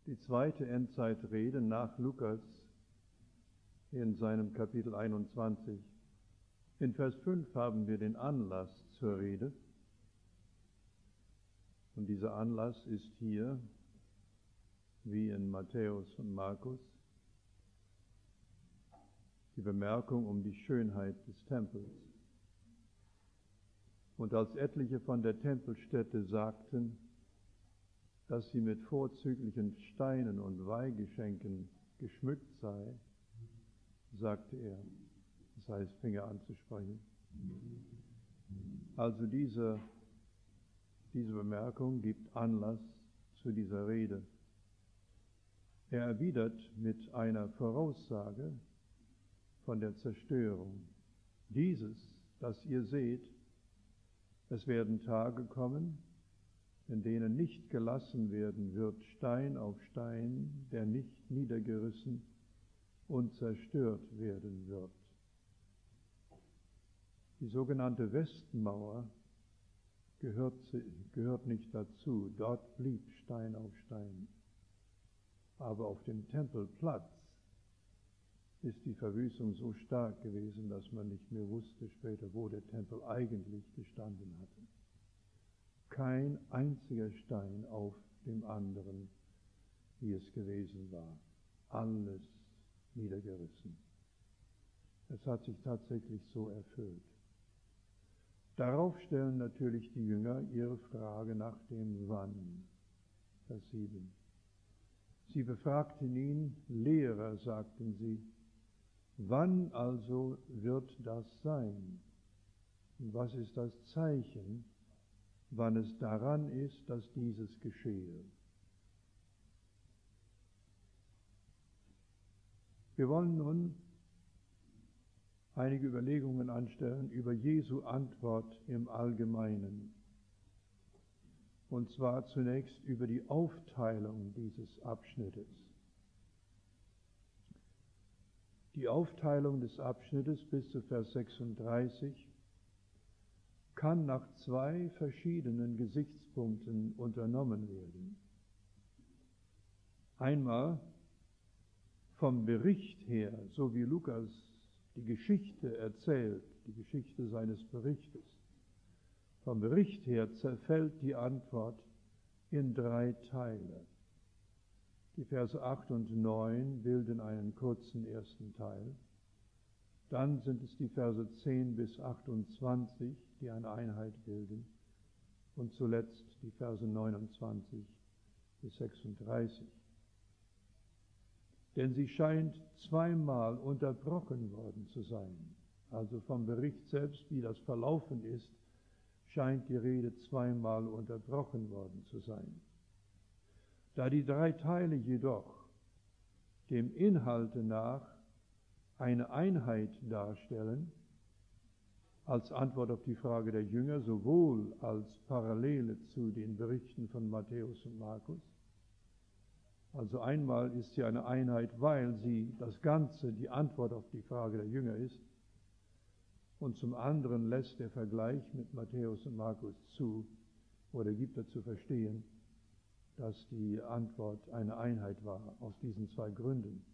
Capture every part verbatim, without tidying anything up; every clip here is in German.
Die zweite Endzeitrede nach Lukas in seinem Kapitel einundzwanzig. In Vers fünf haben wir den Anlass zur Rede. Und dieser Anlass ist hier, wie in Matthäus und Markus, die Bemerkung um die Schönheit des Tempels. Und als etliche von der Tempelstätte sagten, dass sie mit vorzüglichen Steinen und Weihgeschenken geschmückt sei, sagte er, das heißt, fing er an zu sprechen. Also diese, diese Bemerkung gibt Anlass zu dieser Rede. Er erwidert mit einer Voraussage von der Zerstörung. Dieses, das ihr seht, es werden Tage kommen, in denen nicht gelassen werden wird Stein auf Stein, der nicht niedergerissen und zerstört werden wird. Die sogenannte Westmauer gehört, gehört nicht dazu. Dort blieb Stein auf Stein. Aber auf dem Tempelplatz ist die Verwüstung so stark gewesen, dass man nicht mehr wusste später, wo der Tempel eigentlich gestanden hatte. Kein einziger Stein auf dem anderen, wie es gewesen war. Alles niedergerissen. Es hat sich tatsächlich so erfüllt. Darauf stellen natürlich die Jünger ihre Frage nach dem Wann. Vers sieben. Sie befragten ihn, Lehrer, sagten sie, wann also wird das sein? Und was ist das Zeichen, wann es daran ist, dass dieses geschehe? Wir wollen nun einige Überlegungen anstellen über Jesu Antwort im Allgemeinen. Und zwar zunächst über die Aufteilung dieses Abschnittes. Die Aufteilung des Abschnittes bis zu Vers sechsunddreißig kann nach zwei verschiedenen Gesichtspunkten unternommen werden. Einmal vom Bericht her, so wie Lukas die Geschichte erzählt, die Geschichte seines Berichtes. Vom Bericht her zerfällt die Antwort in drei Teile. Die Verse acht und neun bilden einen kurzen ersten Teil. Dann sind es die Verse zehn bis achtundzwanzig, die eine Einheit bilden. Und zuletzt die Verse neunundzwanzig bis sechsunddreißig. Denn sie scheint zweimal unterbrochen worden zu sein. Also vom Bericht selbst, wie das verlaufen ist, scheint die Rede zweimal unterbrochen worden zu sein. Da die drei Teile jedoch dem Inhalte nach eine Einheit darstellen, als Antwort auf die Frage der Jünger, sowohl als Parallele zu den Berichten von Matthäus und Markus. Also einmal ist sie eine Einheit, weil sie das Ganze die Antwort auf die Frage der Jünger ist. Und zum anderen lässt der Vergleich mit Matthäus und Markus zu, oder gibt er zu verstehen, dass die Antwort eine Einheit war, aus diesen zwei Gründen.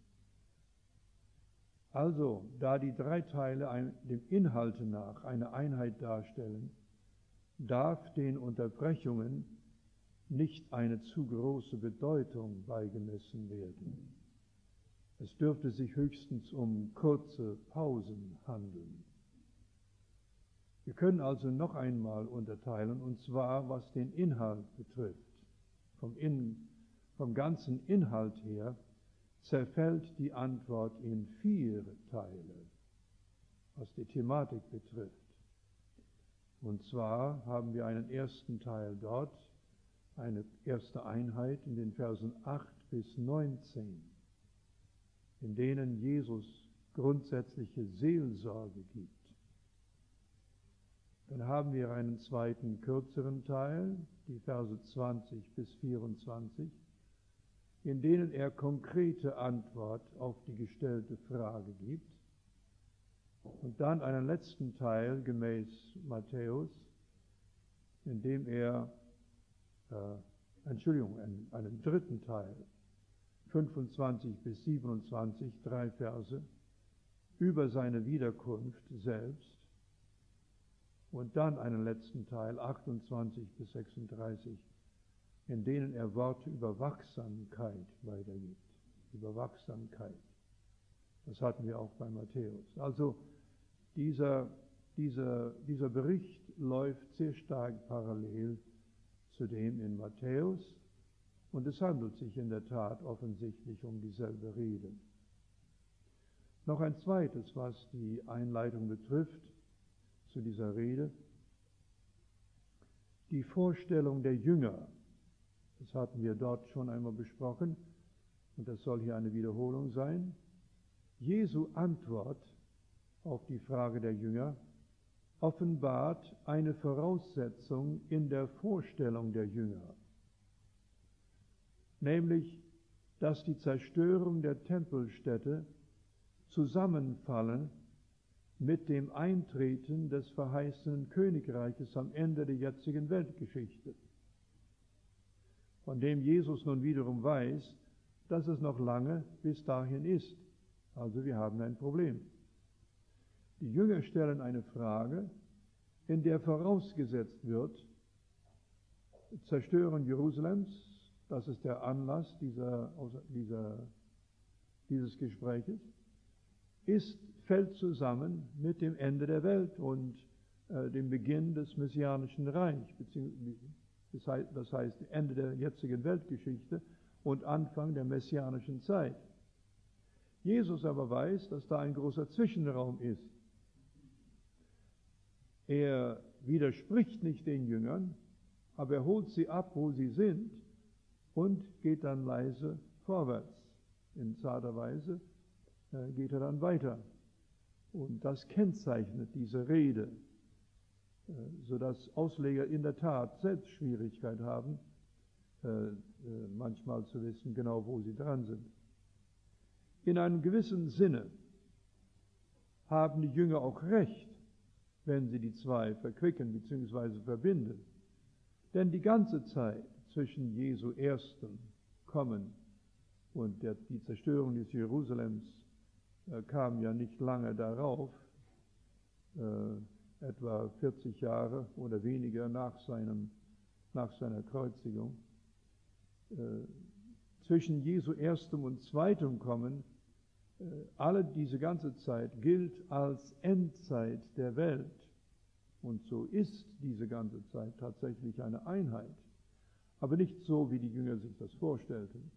Also, da die drei Teile ein, dem Inhalte nach eine Einheit darstellen, darf den Unterbrechungen nicht eine zu große Bedeutung beigemessen werden. Es dürfte sich höchstens um kurze Pausen handeln. Wir können also noch einmal unterteilen, und zwar was den Inhalt betrifft. Vom, in, vom ganzen Inhalt her zerfällt die Antwort in vier Teile, was die Thematik betrifft. Und zwar haben wir einen ersten Teil dort, eine erste Einheit in den Versen acht bis neunzehn, in denen Jesus grundsätzliche Seelsorge gibt. Dann haben wir einen zweiten, kürzeren Teil, die Verse zwanzig bis vierundzwanzig, in denen er konkrete Antwort auf die gestellte Frage gibt. Und dann einen letzten Teil gemäß Matthäus, in dem er, äh, Entschuldigung, einen, einen dritten Teil, fünfundzwanzig bis siebenundzwanzig, drei Verse, über seine Wiederkunft selbst und dann einen letzten Teil, achtundzwanzig bis sechsunddreißig, in denen er Worte über Wachsamkeit weitergibt. Über Wachsamkeit. Das hatten wir auch bei Matthäus. Also dieser, dieser, dieser Bericht läuft sehr stark parallel zu dem in Matthäus und es handelt sich in der Tat offensichtlich um dieselbe Rede. Noch ein zweites, was die Einleitung betrifft zu dieser Rede, die Vorstellung der Jünger. Das hatten wir dort schon einmal besprochen und das soll hier eine Wiederholung sein. Jesu Antwort auf die Frage der Jünger offenbart eine Voraussetzung in der Vorstellung der Jünger, nämlich, dass die Zerstörung der Tempelstätte zusammenfallen mit dem Eintreten des verheißenen Königreiches am Ende der jetzigen Weltgeschichte, von dem Jesus nun wiederum weiß, dass es noch lange bis dahin ist. Also wir haben ein Problem. Die Jünger stellen eine Frage, in der vorausgesetzt wird, Zerstörung Jerusalems, das ist der Anlass dieser, dieser, dieses Gespräches, ist, fällt zusammen mit dem Ende der Welt und äh, dem Beginn des Messianischen Reichs, beziehungsweise das heißt Ende der jetzigen Weltgeschichte und Anfang der Messianischen Zeit. Jesus aber weiß, dass da ein großer Zwischenraum ist. Er widerspricht nicht den Jüngern, aber er holt sie ab, wo sie sind und geht dann leise vorwärts. In zarter Weise äh, geht er dann weiter. Und das kennzeichnet diese Rede, äh, sodass Ausleger in der Tat selbst Schwierigkeit haben, äh, äh, manchmal zu wissen, genau wo sie dran sind. In einem gewissen Sinne haben die Jünger auch recht, wenn sie die zwei verquicken bzw. verbinden. Denn die ganze Zeit zwischen Jesu erstem Kommen und der, die Zerstörung des Jerusalems äh, kam ja nicht lange darauf, äh, etwa vierzig Jahre oder weniger nach, seinem, nach seiner Kreuzigung. Äh, zwischen Jesu erstem und zweitem Kommen, äh, alle diese ganze Zeit gilt als Endzeit der Welt. Und so ist diese ganze Zeit tatsächlich eine Einheit, aber nicht so, wie die Jünger sich das vorstellten.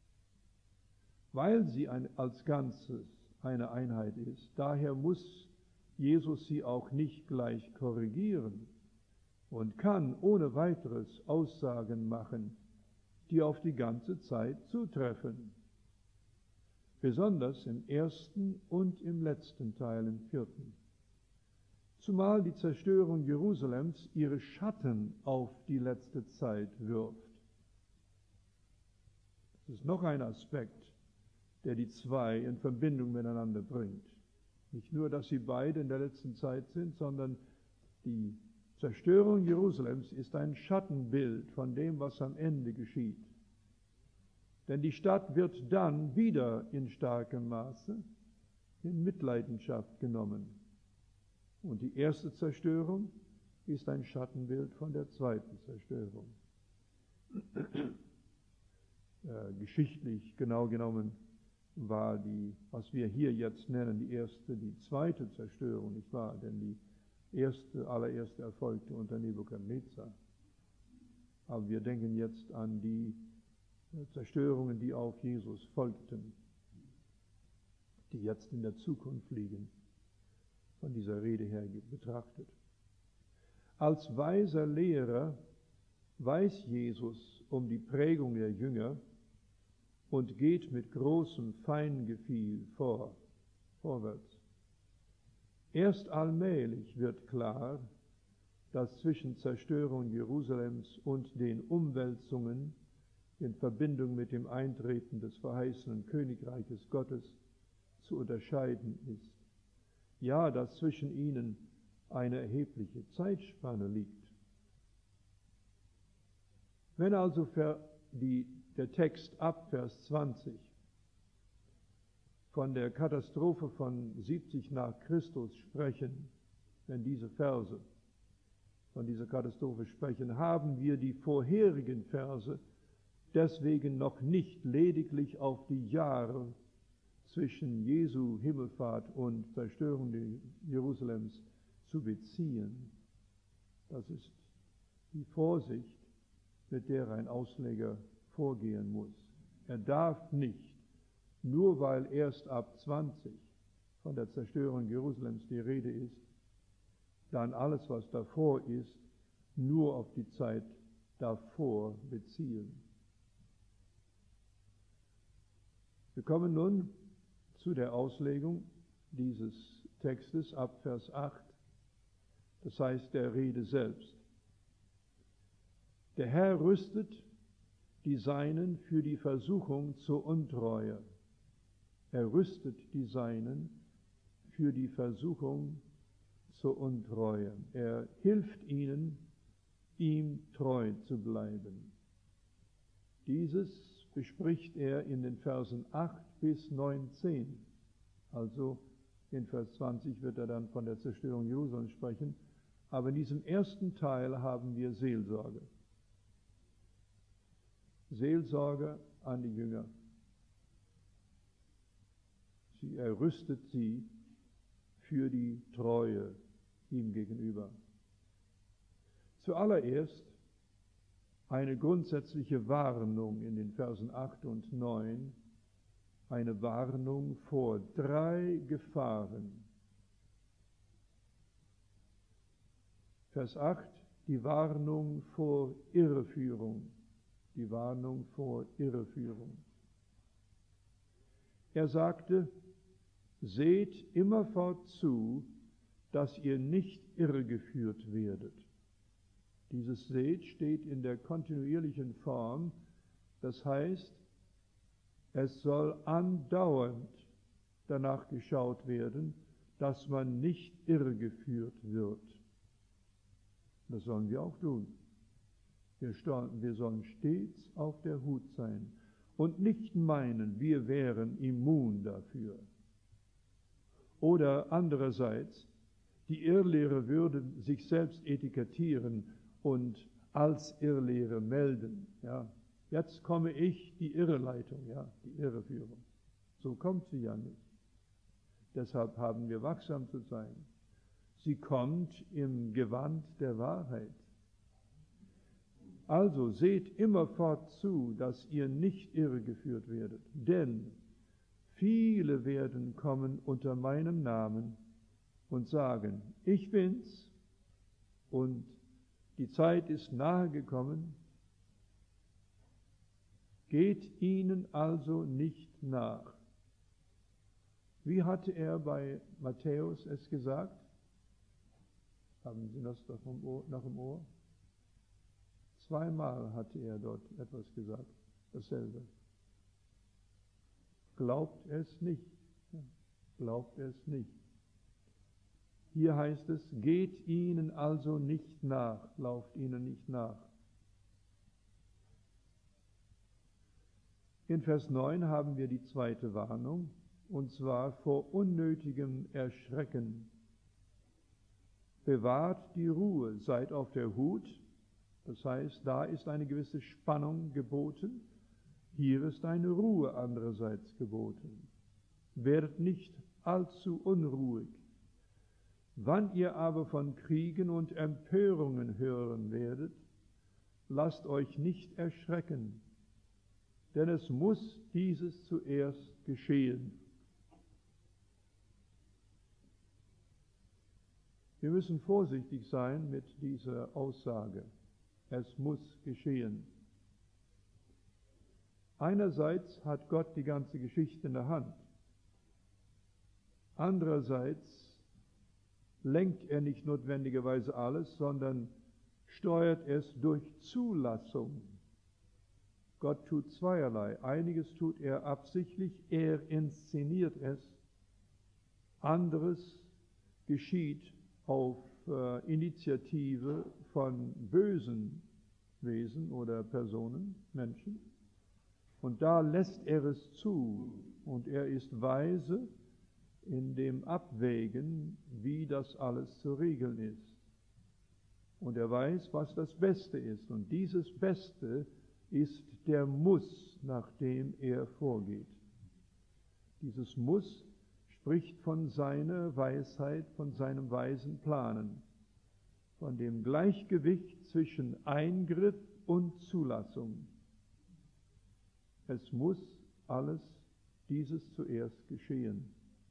Weil sie ein, als Ganzes eine Einheit ist, daher muss Jesus sie auch nicht gleich korrigieren und kann ohne weiteres Aussagen machen, die auf die ganze Zeit zutreffen, besonders im ersten und im letzten Teil, im vierten. Zumal die Zerstörung Jerusalems ihre Schatten auf die letzte Zeit wirft. Das ist noch ein Aspekt, der die zwei in Verbindung miteinander bringt. Nicht nur, dass sie beide in der letzten Zeit sind, sondern die Zerstörung Jerusalems ist ein Schattenbild von dem, was am Ende geschieht. Denn die Stadt wird dann wieder in starkem Maße in Mitleidenschaft genommen. Und die erste Zerstörung ist ein Schattenbild von der zweiten Zerstörung. Äh, geschichtlich genau genommen war die, was wir hier jetzt nennen, die erste, die zweite Zerstörung, nicht wahr? Denn die erste, allererste erfolgte unter Nebukadnezar. Aber wir denken jetzt an die Zerstörungen, die auf Jesus folgten, die jetzt in der Zukunft liegen, von dieser Rede her betrachtet. Als weiser Lehrer weiß Jesus um die Prägung der Jünger und geht mit großem Feingefühl vor, vorwärts. Erst allmählich wird klar, dass zwischen Zerstörung Jerusalems und den Umwälzungen in Verbindung mit dem Eintreten des verheißenen Königreiches Gottes zu unterscheiden ist. Ja, dass zwischen ihnen eine erhebliche Zeitspanne liegt. Wenn also die der Text ab Vers zwanzig von der Katastrophe von siebzig nach Christus sprechen, wenn diese Verse von dieser Katastrophe sprechen, haben wir die vorherigen Verse deswegen noch nicht lediglich auf die Jahre zwischen Jesu Himmelfahrt und Zerstörung Jerusalems zu beziehen. Das ist die Vorsicht, mit der ein Ausleger vorgehen muss. Er darf nicht, nur weil erst ab zwanzig von der Zerstörung Jerusalems die Rede ist, dann alles, was davor ist, nur auf die Zeit davor beziehen. Wir kommen nun zu der Auslegung dieses Textes ab Vers acht, das heißt der Rede selbst. Der Herr rüstet die Seinen für die Versuchung zur Untreue. Er rüstet die Seinen für die Versuchung zur Untreue. Er hilft ihnen, ihm treu zu bleiben. Dieses bespricht er in den Versen acht bis neunzehn. Also in Vers zwanzig wird er dann von der Zerstörung Jerusalems sprechen. Aber in diesem ersten Teil haben wir Seelsorge. Seelsorge an die Jünger. Sie, er rüstet sie für die Treue ihm gegenüber. Zuallererst eine grundsätzliche Warnung in den Versen acht und neun, eine Warnung vor drei Gefahren. Vers acht, die Warnung vor Irreführung, die Warnung vor Irreführung. Er sagte, seht immerfort zu, dass ihr nicht irregeführt werdet. Dieses seht steht in der kontinuierlichen Form, das heißt, es soll andauernd danach geschaut werden, dass man nicht irregeführt wird. Das sollen wir auch tun. Wir, wir sollen stets auf der Hut sein und nicht meinen, wir wären immun dafür. Oder andererseits, die Irrlehre würde sich selbst etikettieren und als Irrlehre melden. Ja. Jetzt komme ich, die Irreleitung, ja, die Irreführung. So kommt sie ja nicht. Deshalb haben wir wachsam zu sein. Sie kommt im Gewand der Wahrheit. Also seht immerfort zu, dass ihr nicht irregeführt werdet, denn viele werden kommen unter meinem Namen und sagen, ich bin's und die Zeit ist nahe gekommen. Geht ihnen also nicht nach. Wie hatte er bei Matthäus es gesagt? Haben Sie das noch im Ohr? Noch im Ohr? Zweimal hatte er dort etwas gesagt, dasselbe. Glaubt es nicht. Glaubt es nicht. Hier heißt es, geht ihnen also nicht nach, lauft ihnen nicht nach. In Vers neun haben wir die zweite Warnung, und zwar vor unnötigem Erschrecken. Bewahrt die Ruhe, seid auf der Hut. Das heißt, da ist eine gewisse Spannung geboten. Hier ist eine Ruhe andererseits geboten. Werdet nicht allzu unruhig. Wann ihr aber von Kriegen und Empörungen hören werdet, lasst euch nicht erschrecken, denn es muss dieses zuerst geschehen. Wir müssen vorsichtig sein mit dieser Aussage. Es muss geschehen. Einerseits hat Gott die ganze Geschichte in der Hand. Andererseits lenkt er nicht notwendigerweise alles, sondern steuert es durch Zulassung. Gott tut zweierlei. Einiges tut er absichtlich, er inszeniert es. Anderes geschieht auf äh, Initiative von bösen Wesen oder Personen, Menschen. Und da lässt er es zu und er ist weise in dem Abwägen, wie das alles zu regeln ist. Und er weiß, was das Beste ist. Und dieses Beste ist der Muss, nach dem er vorgeht. Dieses Muss spricht von seiner Weisheit, von seinem weisen Planen, von dem Gleichgewicht zwischen Eingriff und Zulassung. Es muss alles dieses zuerst geschehen.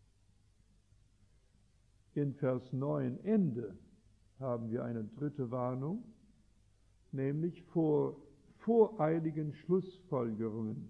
In Vers neun Ende haben wir eine dritte Warnung, nämlich vor voreiligen Schlussfolgerungen.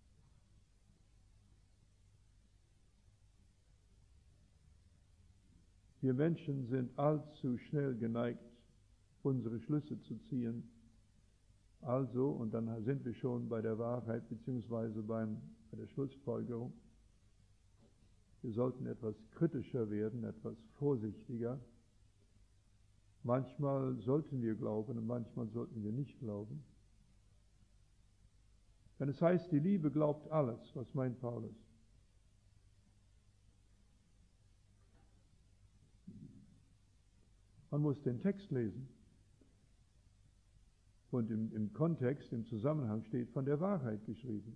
Wir Menschen sind allzu schnell geneigt, unsere Schlüsse zu ziehen. Also, und dann sind wir schon bei der Wahrheit beziehungsweise beim, bei der Schlussfolgerung. Wir sollten etwas kritischer werden, etwas vorsichtiger. Manchmal sollten wir glauben und manchmal sollten wir nicht glauben. Wenn es heißt, die Liebe glaubt alles, was meint Paulus? Man muss den Text lesen. Und im, im Kontext, im Zusammenhang steht von der Wahrheit geschrieben.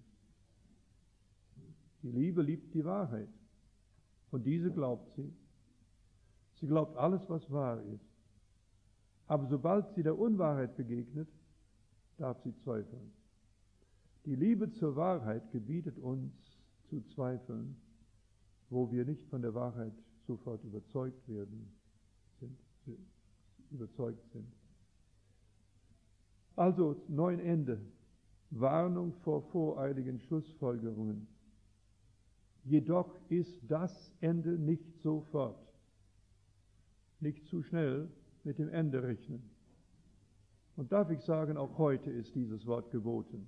Die Liebe liebt die Wahrheit. Und diese glaubt sie. Sie glaubt alles, was wahr ist. Aber sobald sie der Unwahrheit begegnet, darf sie zweifeln. Die Liebe zur Wahrheit gebietet uns zu zweifeln, wo wir nicht von der Wahrheit sofort überzeugt werden, sind, überzeugt sind. Also neun Ende, Warnung vor voreiligen Schlussfolgerungen. Jedoch ist das Ende nicht sofort. Nicht zu schnell mit dem Ende rechnen. Und darf ich sagen, auch heute ist dieses Wort geboten.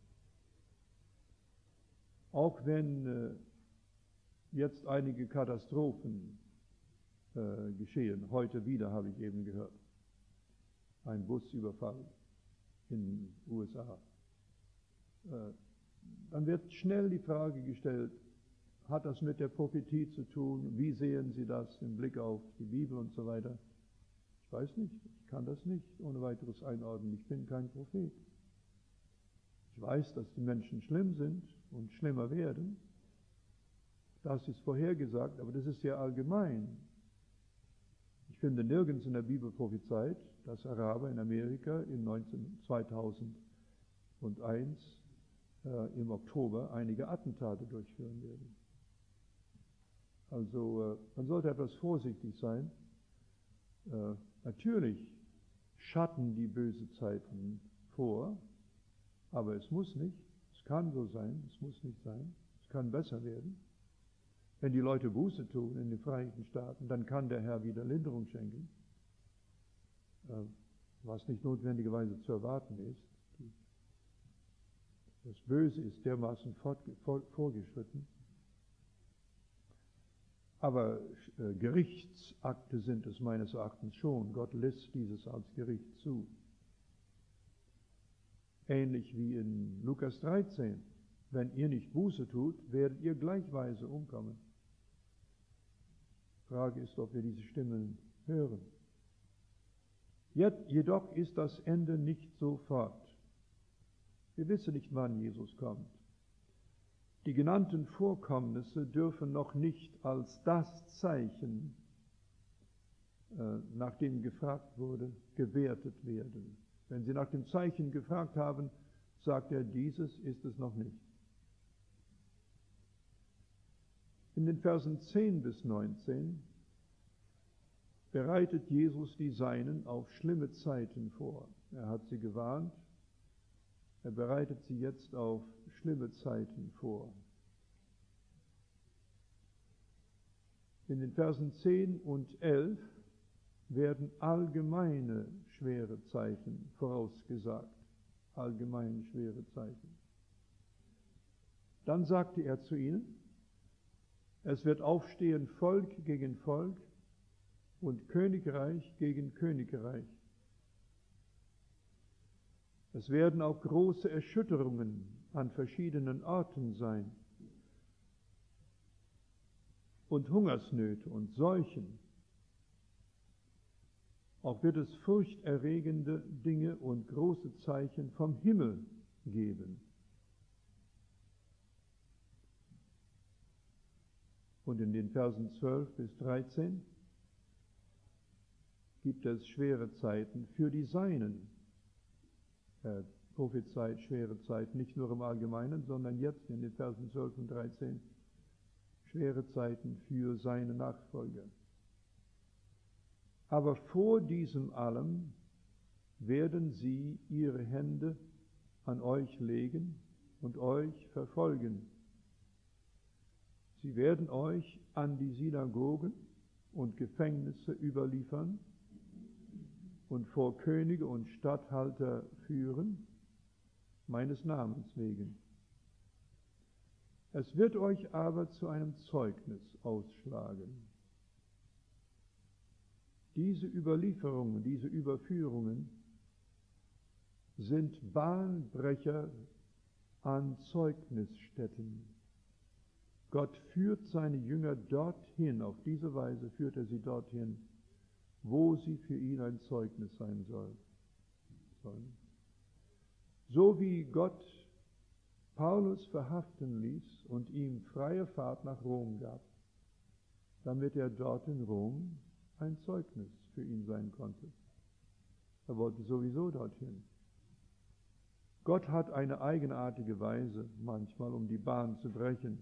Auch wenn äh, jetzt einige Katastrophen äh, geschehen, heute wieder habe ich eben gehört, ein Busüberfall in den U S A, äh, dann wird schnell die Frage gestellt, hat das mit der Prophetie zu tun? Wie sehen Sie das im Blick auf die Bibel und so weiter? Ich weiß nicht, ich kann das nicht ohne weiteres einordnen. Ich bin kein Prophet. Ich weiß, dass die Menschen schlimm sind und schlimmer werden. Das ist vorhergesagt, aber das ist sehr allgemein. Ich finde nirgends in der Bibel prophezeit, dass Araber in Amerika in zweitausendeins äh, im Oktober einige Attentate durchführen werden. Also äh, man sollte etwas vorsichtig sein. Äh, natürlich schatten die böse Zeiten vor, aber es muss nicht, es kann so sein, es muss nicht sein, es kann besser werden. Wenn die Leute Buße tun in den Vereinigten Staaten, dann kann der Herr wieder Linderung schenken, äh, was nicht notwendigerweise zu erwarten ist. Das Böse ist dermaßen vorgeschritten. Aber äh, Gerichtsakte sind es meines Erachtens schon. Gott lässt dieses als Gericht zu. Ähnlich wie in Lukas dreizehn. Wenn ihr nicht Buße tut, werdet ihr gleichweise umkommen. Frage ist, ob wir diese Stimmen hören. Jetzt, jedoch ist das Ende nicht sofort. Wir wissen nicht, wann Jesus kommt. Die genannten Vorkommnisse dürfen noch nicht als das Zeichen, äh, nach dem gefragt wurde, gewertet werden. Wenn Sie nach dem Zeichen gefragt haben, sagt er, dieses ist es noch nicht. In den Versen zehn bis neunzehn bereitet Jesus die Seinen auf schlimme Zeiten vor. Er hat sie gewarnt. Er bereitet sie jetzt auf schlimme Zeiten vor. In den Versen zehn und elf werden allgemeine schwere Zeiten vorausgesagt. Allgemeine schwere Zeiten. Dann sagte er zu ihnen, es wird aufstehen Volk gegen Volk und Königreich gegen Königreich. Es werden auch große Erschütterungen an verschiedenen Orten sein. Und Hungersnöte und Seuchen. Auch wird es furchterregende Dinge und große Zeichen vom Himmel geben. Und in den Versen zwölf bis dreizehn gibt es schwere Zeiten für die Seinen. Er prophezeit schwere Zeiten, nicht nur im Allgemeinen, sondern jetzt in den Versen zwölf und dreizehn schwere Zeiten für seine Nachfolger. Aber vor diesem allem werden sie ihre Hände an euch legen und euch verfolgen. Sie werden euch an die Synagogen und Gefängnisse überliefern und vor Könige und Statthalter führen, meines Namens wegen. Es wird euch aber zu einem Zeugnis ausschlagen. Diese Überlieferungen, diese Überführungen sind Bahnbrecher an Zeugnisstätten. Gott führt seine Jünger dorthin, auf diese Weise führt er sie dorthin, wo sie für ihn ein Zeugnis sein sollen. So wie Gott Paulus verhaften ließ und ihm freie Fahrt nach Rom gab, damit er dort in Rom ein Zeugnis für ihn sein konnte. Er wollte sowieso dorthin. Gott hat eine eigenartige Weise, manchmal um die Bahn zu brechen,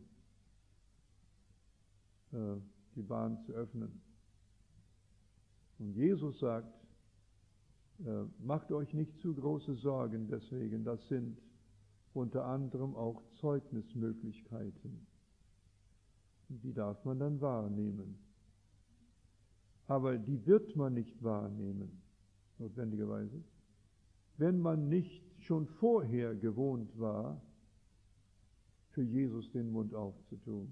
äh, die Bahn zu öffnen. Und Jesus sagt, äh, macht euch nicht zu große Sorgen deswegen, das sind unter anderem auch Zeugnismöglichkeiten. Die darf man dann wahrnehmen. Aber die wird man nicht wahrnehmen, notwendigerweise, wenn man nicht schon vorher gewohnt war, für Jesus den Mund aufzutun.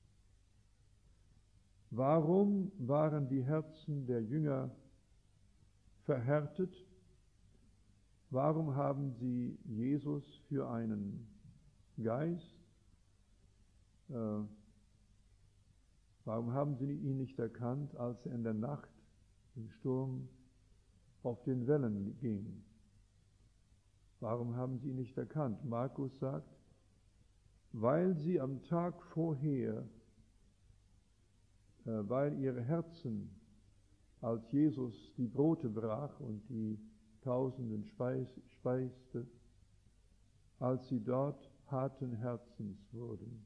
Warum waren die Herzen der Jünger verhärtet? Warum haben sie Jesus für einen Geist? Äh, warum haben sie ihn nicht erkannt, als er in der Nacht im Sturm auf den Wellen ging? Warum haben sie ihn nicht erkannt? Markus sagt, weil sie am Tag vorher, äh, weil ihre Herzen, als Jesus die Brote brach und die Tausenden speis, speiste, als sie dort harten Herzens wurden.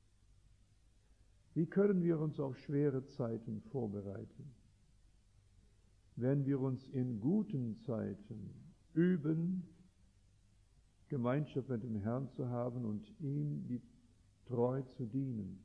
Wie können wir uns auf schwere Zeiten vorbereiten? Wenn wir uns in guten Zeiten üben, Gemeinschaft mit dem Herrn zu haben und ihm die treu zu dienen.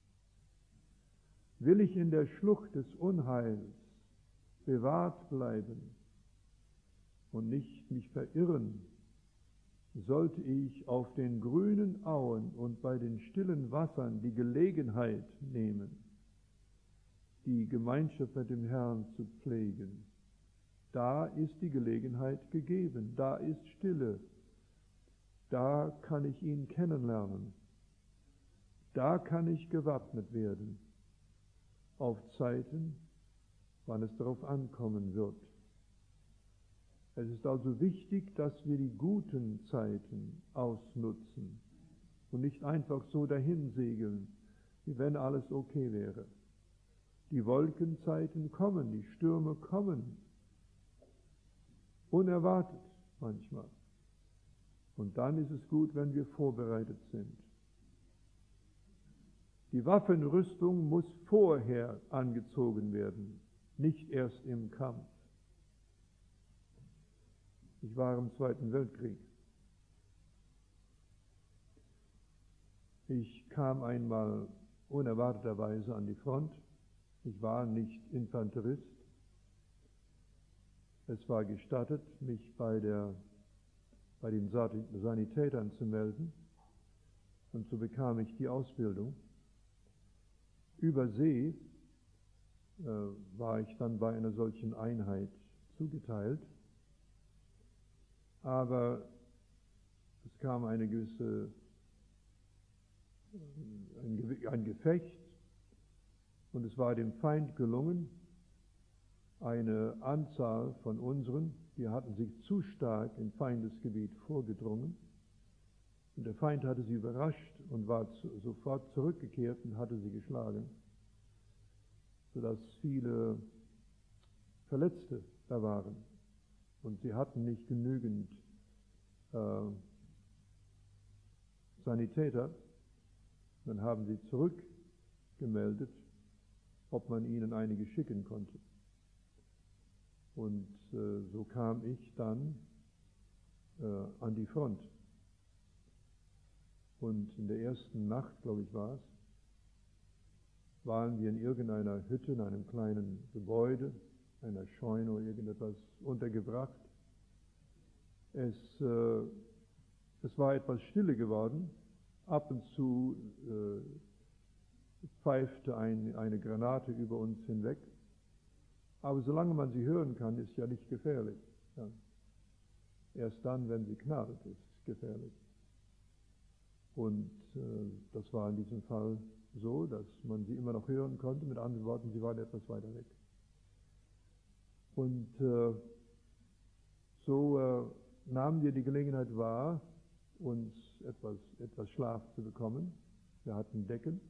Will ich in der Schlucht des Unheils bewahrt bleiben und nicht mich verirren, sollte ich auf den grünen Auen und bei den stillen Wassern die Gelegenheit nehmen, die Gemeinschaft mit dem Herrn zu pflegen. Da ist die Gelegenheit gegeben, da ist Stille, da kann ich ihn kennenlernen, da kann ich gewappnet werden, auf Zeiten, wann es darauf ankommen wird. Es ist also wichtig, dass wir die guten Zeiten ausnutzen und nicht einfach so dahin segeln, wie wenn alles okay wäre. Die Wolkenzeiten kommen, die Stürme kommen, unerwartet manchmal. Und dann ist es gut, wenn wir vorbereitet sind. Die Waffenrüstung muss vorher angezogen werden, nicht erst im Kampf. Ich war im Zweiten Weltkrieg. Ich kam einmal unerwarteterweise an die Front. Ich war nicht Infanterist. Es war gestattet, mich bei, der, bei den Sanitätern zu melden. Und so bekam ich die Ausbildung. Über See äh, war ich dann bei einer solchen Einheit zugeteilt. Aber es Es kam eine gewisse, ein, ein Gefecht, und es war dem Feind gelungen, eine Anzahl von unseren, die hatten sich zu stark im Feindesgebiet vorgedrungen, und der Feind hatte sie überrascht und war zu, sofort zurückgekehrt und hatte sie geschlagen, sodass viele Verletzte da waren. Und sie hatten nicht genügend äh, Sanitäter. Dann haben sie zurückgemeldet, ob man ihnen einige schicken konnte. Und äh, so kam ich dann äh, an die Front. Und in der ersten Nacht, glaube ich, war es, waren wir in irgendeiner Hütte, in einem kleinen Gebäude, einer Scheune oder irgendetwas untergebracht. Es, äh, es war etwas stille geworden. Ab und zu äh, pfeifte ein, eine Granate über uns hinweg. Aber solange man sie hören kann, ist ja nicht gefährlich. Ja. Erst dann, wenn sie knallt, ist es gefährlich. Und äh, das war in diesem Fall so, dass man sie immer noch hören konnte. Mit anderen Worten, sie waren etwas weiter weg. Und äh, so äh, nahmen wir die Gelegenheit wahr, uns etwas, etwas Schlaf zu bekommen. Wir hatten Decken.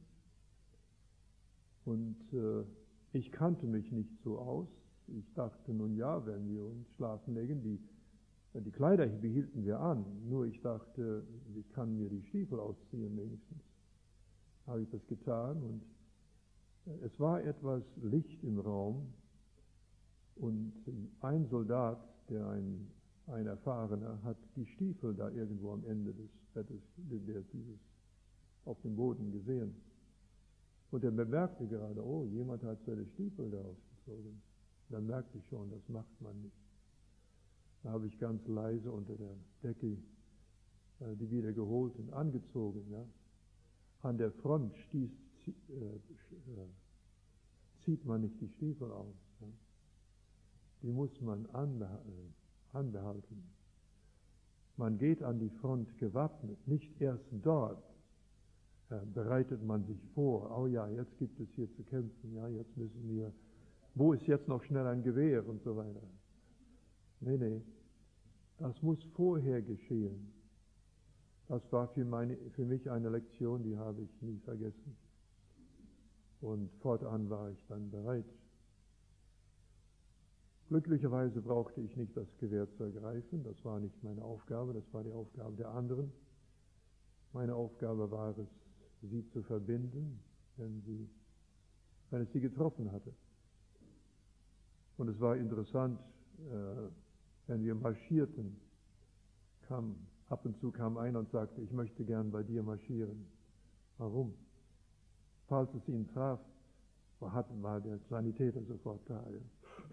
Und äh, ich kannte mich nicht so aus. Ich dachte, nun ja, wenn wir uns schlafen legen, die, die Kleider behielten wir an. Nur ich dachte, ich kann mir die Stiefel ausziehen wenigstens. Habe ich das getan, und es war etwas Licht im Raum. Und ein Soldat, der ein, ein Erfahrener, hat die Stiefel da irgendwo am Ende des Bettes, der dieses auf dem Boden gesehen. Und er bemerkte gerade, oh, jemand hat seine Stiefel da ausgezogen. Dann merkte ich schon, das macht man nicht. Da habe ich ganz leise unter der Decke äh, die wieder geholt und angezogen. Ja. An der Front stieß, äh, zieht man nicht die Stiefel aus. Ja. Die muss man anbehalten, anbehalten. Man geht an die Front gewappnet, nicht erst dort äh, bereitet man sich vor, oh ja, jetzt gibt es hier zu kämpfen, ja, jetzt müssen wir, wo ist jetzt noch schnell ein Gewehr und so weiter. Nee, nee, das muss vorher geschehen. Das war für, meine, für mich eine Lektion, die habe ich nie vergessen. Und fortan war ich dann bereit. Glücklicherweise brauchte ich nicht das Gewehr zu ergreifen, das war nicht meine Aufgabe, das war die Aufgabe der anderen. Meine Aufgabe war es, sie zu verbinden, wenn, sie, wenn es sie getroffen hatte. Und es war interessant, äh, wenn wir marschierten, kam, ab und zu kam einer und sagte, ich möchte gern bei dir marschieren. Warum? Falls es ihn traf, war, war der Sanitäter sofort da. Ja.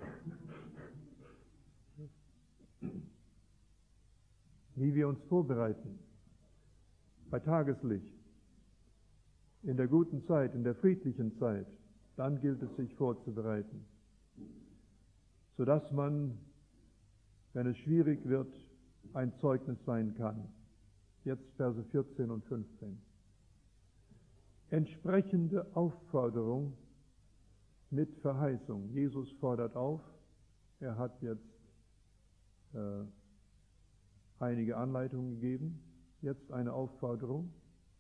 Wie wir uns vorbereiten, bei Tageslicht, in der guten Zeit, in der friedlichen Zeit, dann gilt es sich vorzubereiten, sodass man, wenn es schwierig wird, ein Zeugnis sein kann. Jetzt Verse vierzehn und fünfzehn. Entsprechende Aufforderung mit Verheißung. Jesus fordert auf, er hat jetzt äh, einige Anleitungen gegeben, jetzt eine Aufforderung,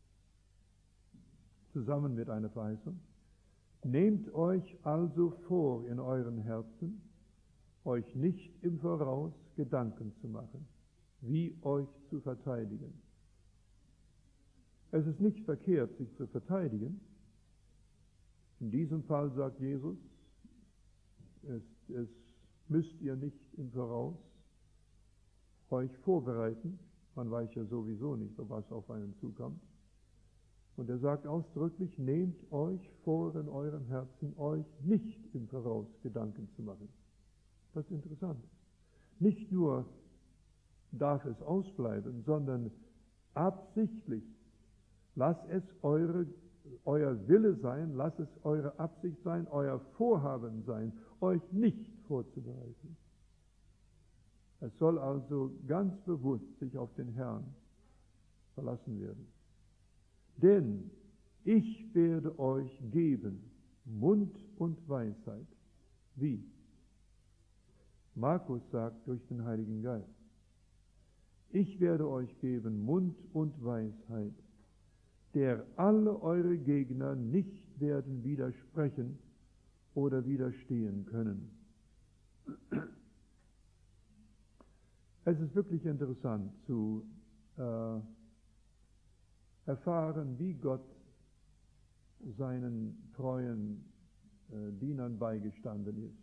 zusammen mit einer Verheißung. Nehmt euch also vor in euren Herzen, euch nicht im Voraus Gedanken zu machen, wie euch zu verteidigen. Es ist nicht verkehrt, sich zu verteidigen. In diesem Fall sagt Jesus, es, es müsst ihr nicht im Voraus euch vorbereiten. Man weiß ja sowieso nicht, was auf einen zukommt. Und er sagt ausdrücklich, nehmt euch vor in eurem Herzen, euch nicht im Voraus Gedanken zu machen. Das ist interessant. Nicht nur darf es ausbleiben, sondern absichtlich. Lasst es eure, euer Wille sein, lasst es eure Absicht sein, euer Vorhaben sein, euch nicht vorzubereiten. Es soll also ganz bewusst sich auf den Herrn verlassen werden. Denn ich werde euch geben Mund und Weisheit. Wie? Markus sagt durch den Heiligen Geist. Ich werde euch geben Mund und Weisheit, der alle eure Gegner nicht werden widersprechen oder widerstehen können. Es ist wirklich interessant zu äh, erfahren, wie Gott seinen treuen äh, Dienern beigestanden ist.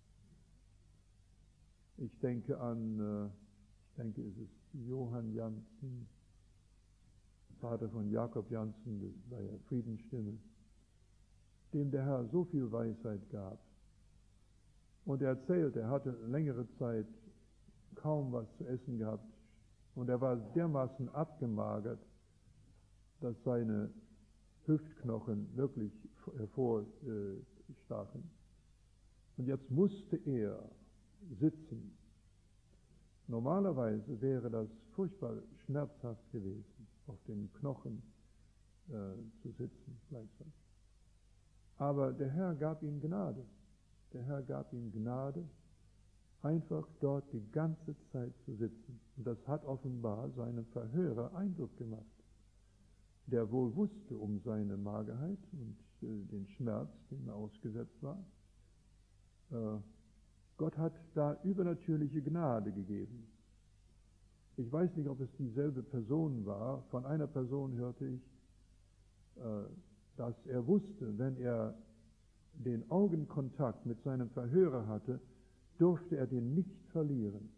Ich denke an, äh, ich denke, es ist Johann Jansen, Vater von Jakob Jansen, das war ja Friedensstimme, dem der Herr so viel Weisheit gab. Und er erzählt, er hatte längere Zeit kaum was zu essen gehabt und er war dermaßen abgemagert, dass seine Hüftknochen wirklich hervorstachen. Und jetzt musste er sitzen. Normalerweise wäre das furchtbar schmerzhaft gewesen, auf den Knochen äh, zu sitzen gleichzeitig. Aber der Herr gab ihm Gnade. Der Herr gab ihm Gnade, einfach dort die ganze Zeit zu sitzen. Und das hat offenbar seinem Verhörer Eindruck gemacht, der wohl wusste um seine Magerheit und äh, den Schmerz, dem er ausgesetzt war. Äh, Gott hat da übernatürliche Gnade gegeben. Ich weiß nicht, ob es dieselbe Person war. Von einer Person hörte ich, äh, dass er wusste, wenn er den Augenkontakt mit seinem Verhörer hatte, durfte er den nicht verlieren.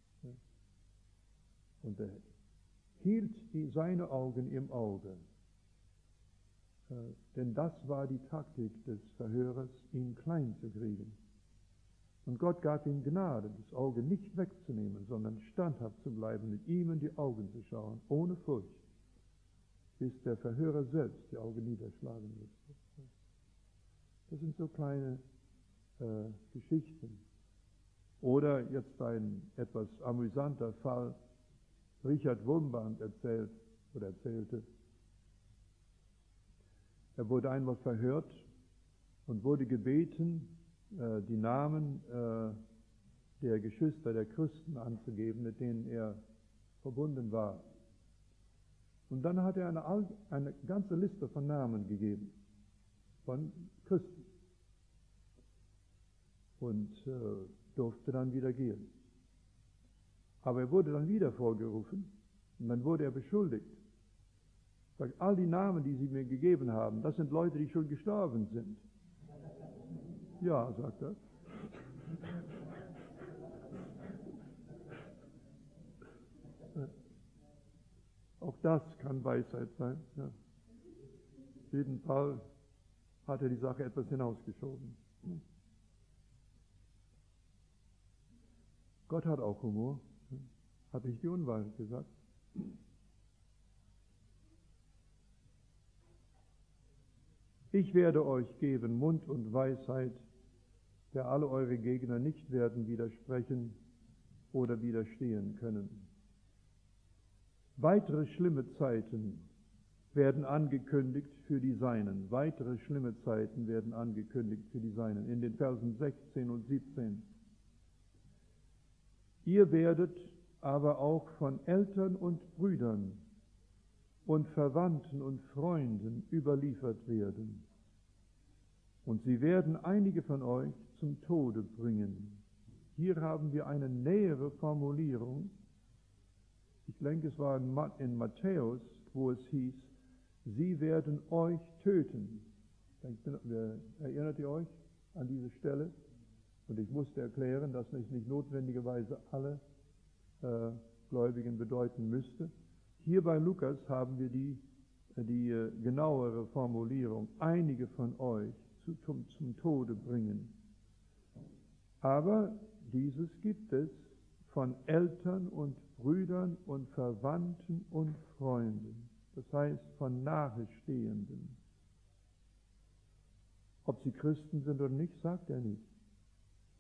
Und er hielt die, seine Augen im Auge. Äh, denn das war die Taktik des Verhörers, ihn klein zu kriegen. Und Gott gab ihm Gnade, das Auge nicht wegzunehmen, sondern standhaft zu bleiben, mit ihm in die Augen zu schauen, ohne Furcht, bis der Verhörer selbst die Augen niederschlagen musste. Das sind so kleine äh, Geschichten. Oder jetzt ein etwas amüsanter Fall. Richard Wurmbrand erzählt oder erzählte, er wurde einmal verhört und wurde gebeten, äh, die Namen äh, der Geschwister, der Christen anzugeben, mit denen er verbunden war. Und dann hat er eine, eine ganze Liste von Namen gegeben, von Christen. Und äh, durfte dann wieder gehen. Aber er wurde dann wieder vorgerufen und dann wurde er beschuldigt. Sagt, all die Namen, die Sie mir gegeben haben, das sind Leute, die schon gestorben sind. Ja, sagt er. Auch das kann Weisheit sein. Ja. Auf jeden Fall hat er die Sache etwas hinausgeschoben. Gott hat auch Humor. Hat nicht die Unwahrheit gesagt. Ich werde euch geben Mund und Weisheit, der alle eure Gegner nicht werden widersprechen oder widerstehen können. Weitere schlimme Zeiten werden angekündigt für die Seinen. Weitere schlimme Zeiten werden angekündigt für die Seinen. In den Versen sechzehn und siebzehn. Ihr werdet aber auch von Eltern und Brüdern und Verwandten und Freunden überliefert werden. Und sie werden einige von euch zum Tode bringen. Hier haben wir eine nähere Formulierung. Ich denke, es war in Matthäus, wo es hieß, sie werden euch töten. Erinnert ihr euch an diese Stelle? Und ich musste erklären, dass es nicht notwendigerweise alle äh, Gläubigen bedeuten müsste. Hier bei Lukas haben wir die, die äh, genauere Formulierung, einige von euch zu, zum, zum Tode bringen. Aber dieses gibt es von Eltern und Brüdern und Verwandten und Freunden. Das heißt von Nahestehenden. Ob sie Christen sind oder nicht, sagt er nicht.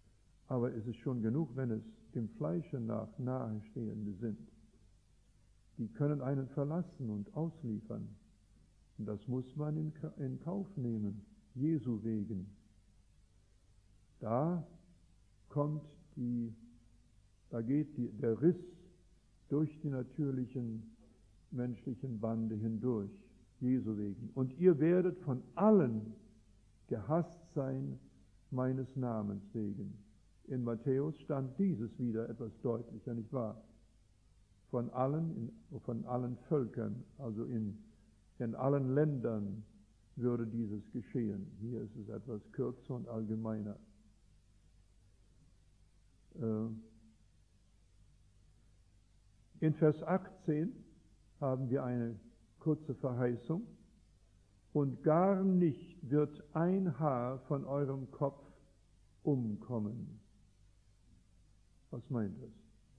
Aber es ist schon genug, wenn es dem Fleische nach Nahestehende sind. die können einen verlassen und ausliefern. Und das muss man in, in Kauf nehmen, Jesu wegen. Da kommt die, da geht die, der Riss durch die natürlichen menschlichen Bande hindurch, Jesu wegen. Und ihr werdet von allen gehasst sein, meines Namens wegen. In Matthäus stand dieses wieder etwas deutlicher, nicht wahr? Von allen, in, von allen Völkern, also in, in allen Ländern würde dieses geschehen. Hier ist es etwas kürzer und allgemeiner. In Vers achtzehn haben wir eine kurze Verheißung. Und gar nicht wird ein Haar von eurem Kopf umkommen. Was meint das?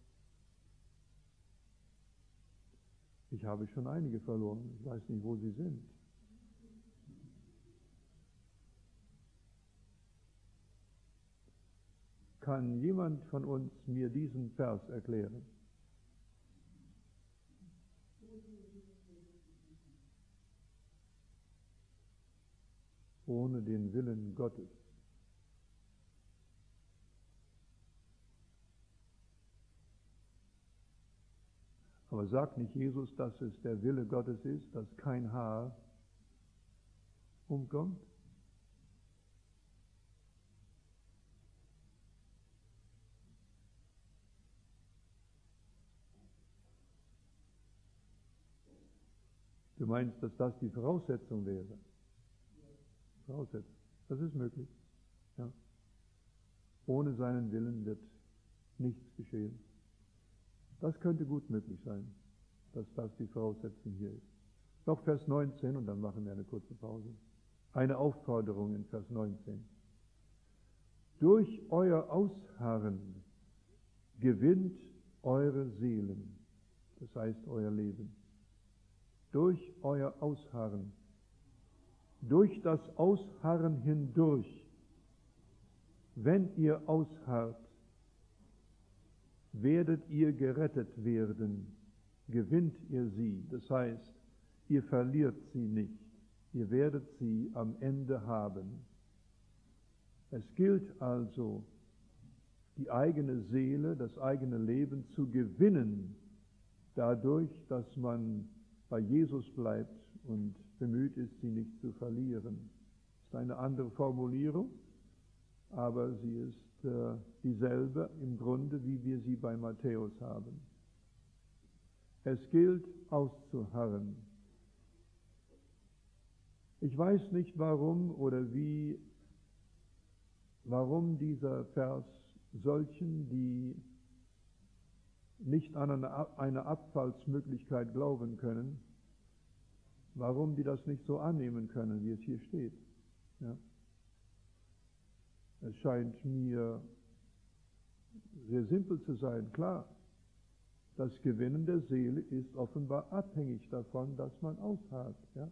Ich habe schon einige verloren. Ich weiß nicht, wo sie sind. Kann jemand von uns mir diesen Vers erklären? Ohne den Willen Gottes. Aber sagt nicht Jesus, dass es der Wille Gottes ist, dass kein Haar umkommt? Du meinst, dass das die Voraussetzung wäre? Voraussetzung. Das ist möglich. Ja. Ohne seinen Willen wird nichts geschehen. Das könnte gut möglich sein, dass das die Voraussetzung hier ist. Noch Vers neunzehn und dann machen wir eine kurze Pause. Eine Aufforderung in Vers neunzehn. Durch euer Ausharren gewinnt eure Seelen, das heißt euer Leben. Durch euer Ausharren, durch das Ausharren hindurch, wenn ihr ausharrt, werdet ihr gerettet werden, gewinnt ihr sie. Das heißt, ihr verliert sie nicht, ihr werdet sie am Ende haben. Es gilt also, die eigene Seele, das eigene Leben zu gewinnen, dadurch, dass man bei Jesus bleibt und bemüht ist, sie nicht zu verlieren. Das ist eine andere Formulierung, aber sie ist äh, dieselbe im Grunde, wie wir sie bei Matthäus haben. Es gilt auszuharren. Ich weiß nicht warum oder wie, warum dieser Vers solchen, die nicht an eine, eine Abfallsmöglichkeit glauben können, warum die das nicht so annehmen können, wie es hier steht. Ja. Es scheint mir sehr simpel zu sein. Klar, das Gewinnen der Seele ist offenbar abhängig davon, dass man ausharrt. Ja.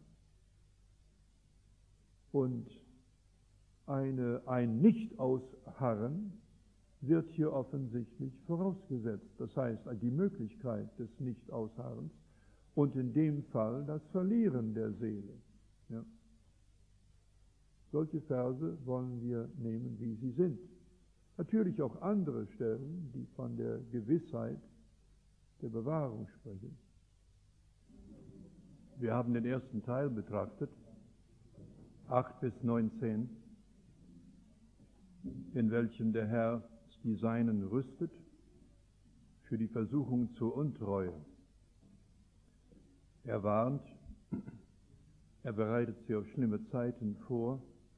Und eine, ein Nicht-Ausharren wird hier offensichtlich vorausgesetzt. Das heißt, die Möglichkeit des Nicht-Ausharrens und in dem Fall das Verlieren der Seele. Ja. Solche Verse wollen wir nehmen, wie sie sind. Natürlich auch andere Stellen, die von der Gewissheit der Bewahrung sprechen. Wir haben den ersten Teil betrachtet, acht bis neunzehn, in welchem der Herr die Seinen rüstet für die Versuchung zur Untreue. Er warnt, er bereitet sie auf schlimme Zeiten vor.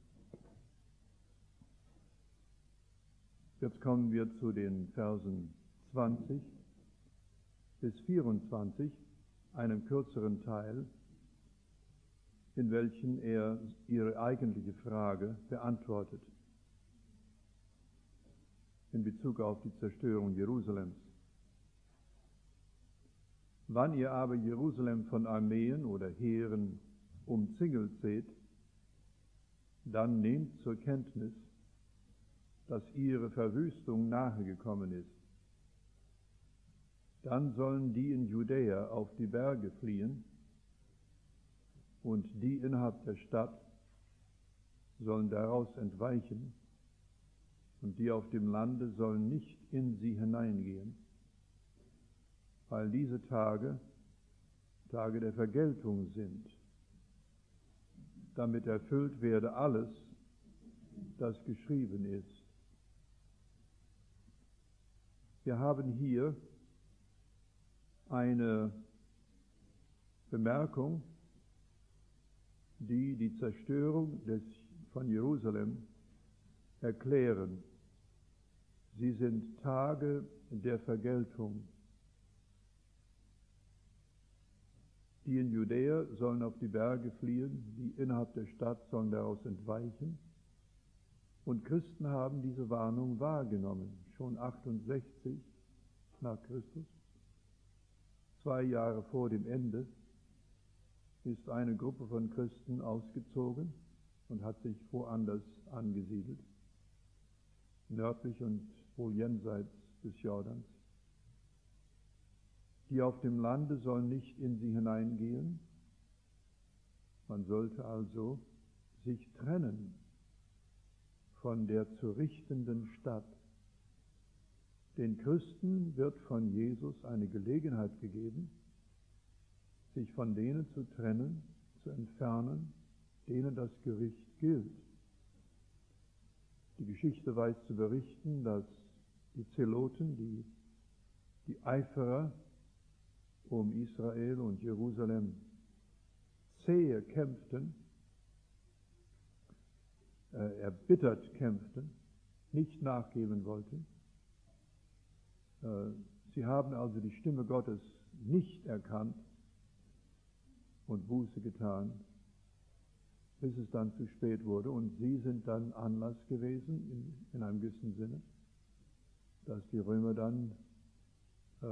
Jetzt kommen wir zu den Versen zwanzig bis vierundzwanzig, einem kürzeren Teil, in welchem er ihre eigentliche Frage beantwortet in Bezug auf die Zerstörung Jerusalems. Wann ihr aber Jerusalem von Armeen oder Heeren umzingelt seht, dann nehmt zur Kenntnis, dass ihre Verwüstung nahe gekommen ist. Dann sollen die in Judäa auf die Berge fliehen, und die innerhalb der Stadt sollen daraus entweichen, und die auf dem Lande sollen nicht in sie hineingehen, weil diese Tage Tage der Vergeltung sind, damit erfüllt werde alles, das geschrieben ist. Wir haben hier eine Bemerkung, die die Zerstörung des, von Jerusalem erklären. Sie sind Tage der Vergeltung. Die in Judäa sollen auf die Berge fliehen, die innerhalb der Stadt sollen daraus entweichen. Und Christen haben diese Warnung wahrgenommen, schon achtundsechzig nach Christus. Zwei Jahre vor dem Ende ist eine Gruppe von Christen ausgezogen und hat sich woanders angesiedelt, nördlich und wohl jenseits des Jordans. Die auf dem Lande sollen nicht in sie hineingehen. Man sollte also sich trennen von der zu richtenden Stadt. Den Christen wird von Jesus eine Gelegenheit gegeben, sich von denen zu trennen, zu entfernen, denen das Gericht gilt. Die Geschichte weiß zu berichten, dass die Zeloten, die, die Eiferer um Israel und Jerusalem zähe kämpften, äh, erbittert kämpften, nicht nachgeben wollten. Äh, sie haben also die Stimme Gottes nicht erkannt und Buße getan, bis es dann zu spät wurde. Und sie sind dann Anlass gewesen, in, in einem gewissen Sinne, dass die Römer dann äh,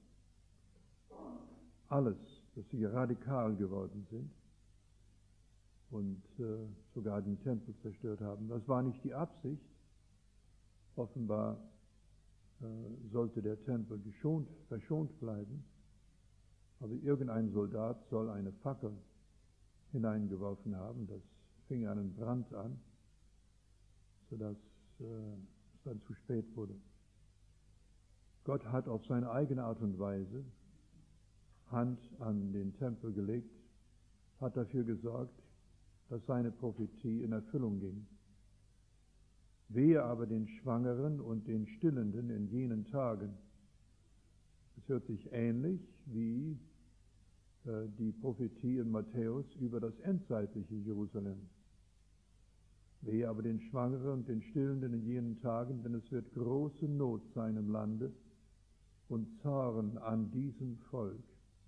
alles, dass sie radikal geworden sind und äh, sogar den Tempel zerstört haben. Das war nicht die Absicht. Offenbar äh, sollte der Tempel geschont, verschont bleiben. Aber irgendein Soldat soll eine Fackel hineingeworfen haben. Das fing einen Brand an, sodass äh, es dann zu spät wurde. Gott hat auf seine eigene Art und Weise Hand an den Tempel gelegt, hat dafür gesorgt, dass seine Prophetie in Erfüllung ging. Wehe aber den Schwangeren und den Stillenden in jenen Tagen. Es hört sich ähnlich wie äh, die Prophetie in Matthäus über das endzeitliche Jerusalem. Wehe aber den Schwangeren und den Stillenden in jenen Tagen, denn es wird große Not sein im Lande und Zorn an diesem Volk.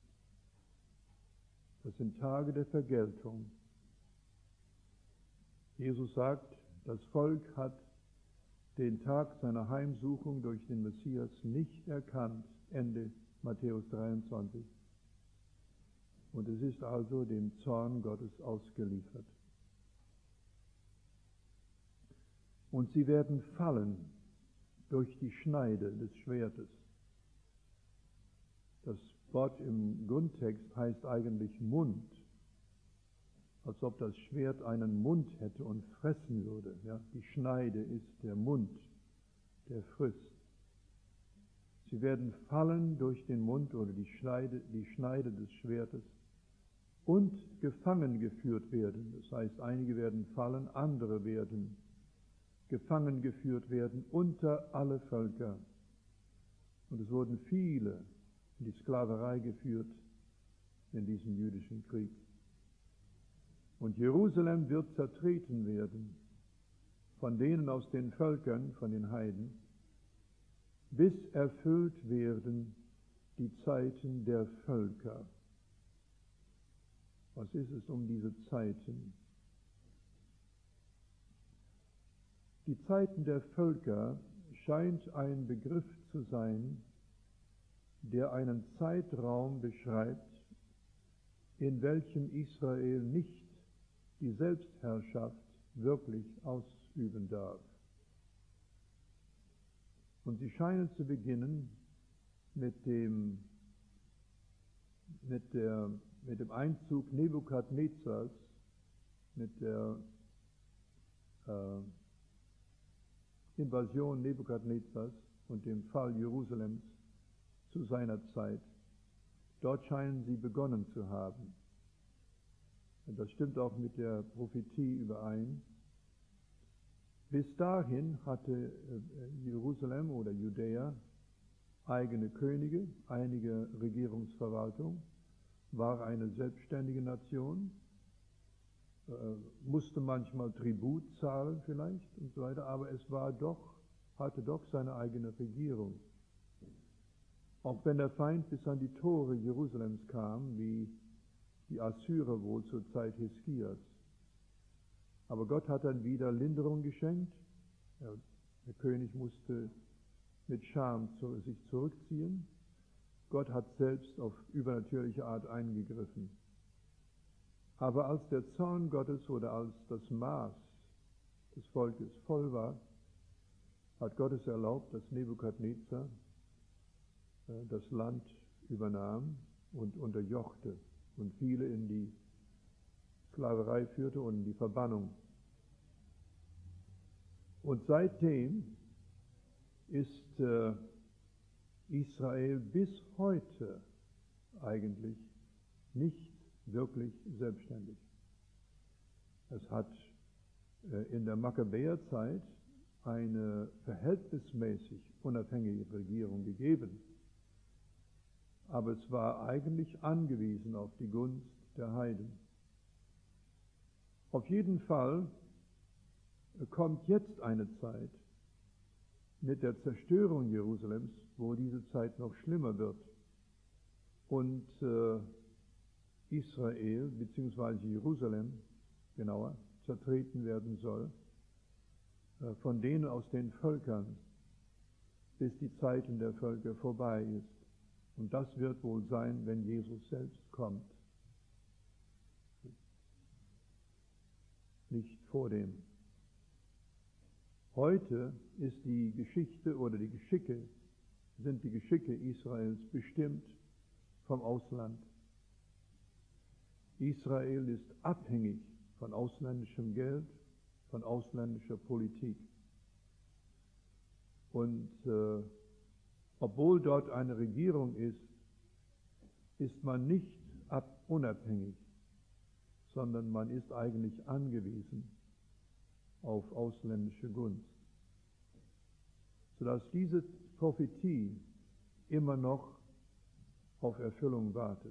Das sind Tage der Vergeltung. Jesus sagt, das Volk hat den Tag seiner Heimsuchung durch den Messias nicht erkannt. Ende Matthäus dreiundzwanzig. Und es ist also dem Zorn Gottes ausgeliefert. Und sie werden fallen durch die Schneide des Schwertes. Das Wort im Grundtext heißt eigentlich Mund, als ob das Schwert einen Mund hätte und fressen würde. Ja? Die Schneide ist der Mund, der frisst. Sie werden fallen durch den Mund oder die Schneide, die Schneide des Schwertes und gefangen geführt werden. Das heißt, einige werden fallen, andere werden gefangen geführt werden unter alle Völker. Und es wurden viele in die Sklaverei geführt in diesem jüdischen Krieg. Und Jerusalem wird zertreten werden von denen aus den Völkern, von den Heiden, bis erfüllt werden die Zeiten der Völker. Was ist es um diese Zeiten? Die Zeiten der Völker scheint ein Begriff zu sein, der einen Zeitraum beschreibt, in welchem Israel nicht die Selbstherrschaft wirklich ausüben darf. Und sie scheinen zu beginnen mit dem, mit der, mit dem Einzug Nebukadnezars, mit der äh, Invasion Nebukadnezars und dem Fall Jerusalems zu seiner Zeit. Dort scheinen sie begonnen zu haben. Und das stimmt auch mit der Prophetie überein. Bis dahin hatte Jerusalem oder Judäa eigene Könige, einige Regierungsverwaltung, war eine selbstständige Nation, äh, musste manchmal Tribut zahlen vielleicht und so weiter, aber es war doch, hatte doch seine eigene Regierung. Auch wenn der Feind bis an die Tore Jerusalems kam, wie die Assyrer wohl zur Zeit Hiskias. Aber Gott hat dann wieder Linderung geschenkt. Ja, der König musste mit Scham zu, sich zurückziehen. Gott hat selbst auf übernatürliche Art eingegriffen. Aber als der Zorn Gottes oder als das Maß des Volkes voll war, hat Gott es erlaubt, dass Nebukadnezar äh, das Land übernahm und unterjochte und viele in die Sklaverei führte und in die Verbannung. Und seitdem ist äh, Israel bis heute eigentlich nicht wirklich selbstständig. Es hat äh, in der Makkabäerzeit eine verhältnismäßig unabhängige Regierung gegeben, aber es war eigentlich angewiesen auf die Gunst der Heiden. Auf jeden Fall kommt jetzt eine Zeit mit der Zerstörung Jerusalems, wo diese Zeit noch schlimmer wird und äh, Israel bzw. Jerusalem genauer zertreten werden soll äh, von denen aus den Völkern, bis die Zeiten der Völker vorbei ist. Und das wird wohl sein, wenn Jesus selbst kommt. Nicht vor dem. Heute ist die Geschichte oder die Geschicke, sind die Geschicke Israels bestimmt vom Ausland. Israel ist abhängig von ausländischem Geld, von ausländischer Politik. Und äh, obwohl dort eine Regierung ist, ist man nicht ab unabhängig, sondern man ist eigentlich angewiesen auf ausländische Gunst, sodass diese Prophetie immer noch auf Erfüllung wartet.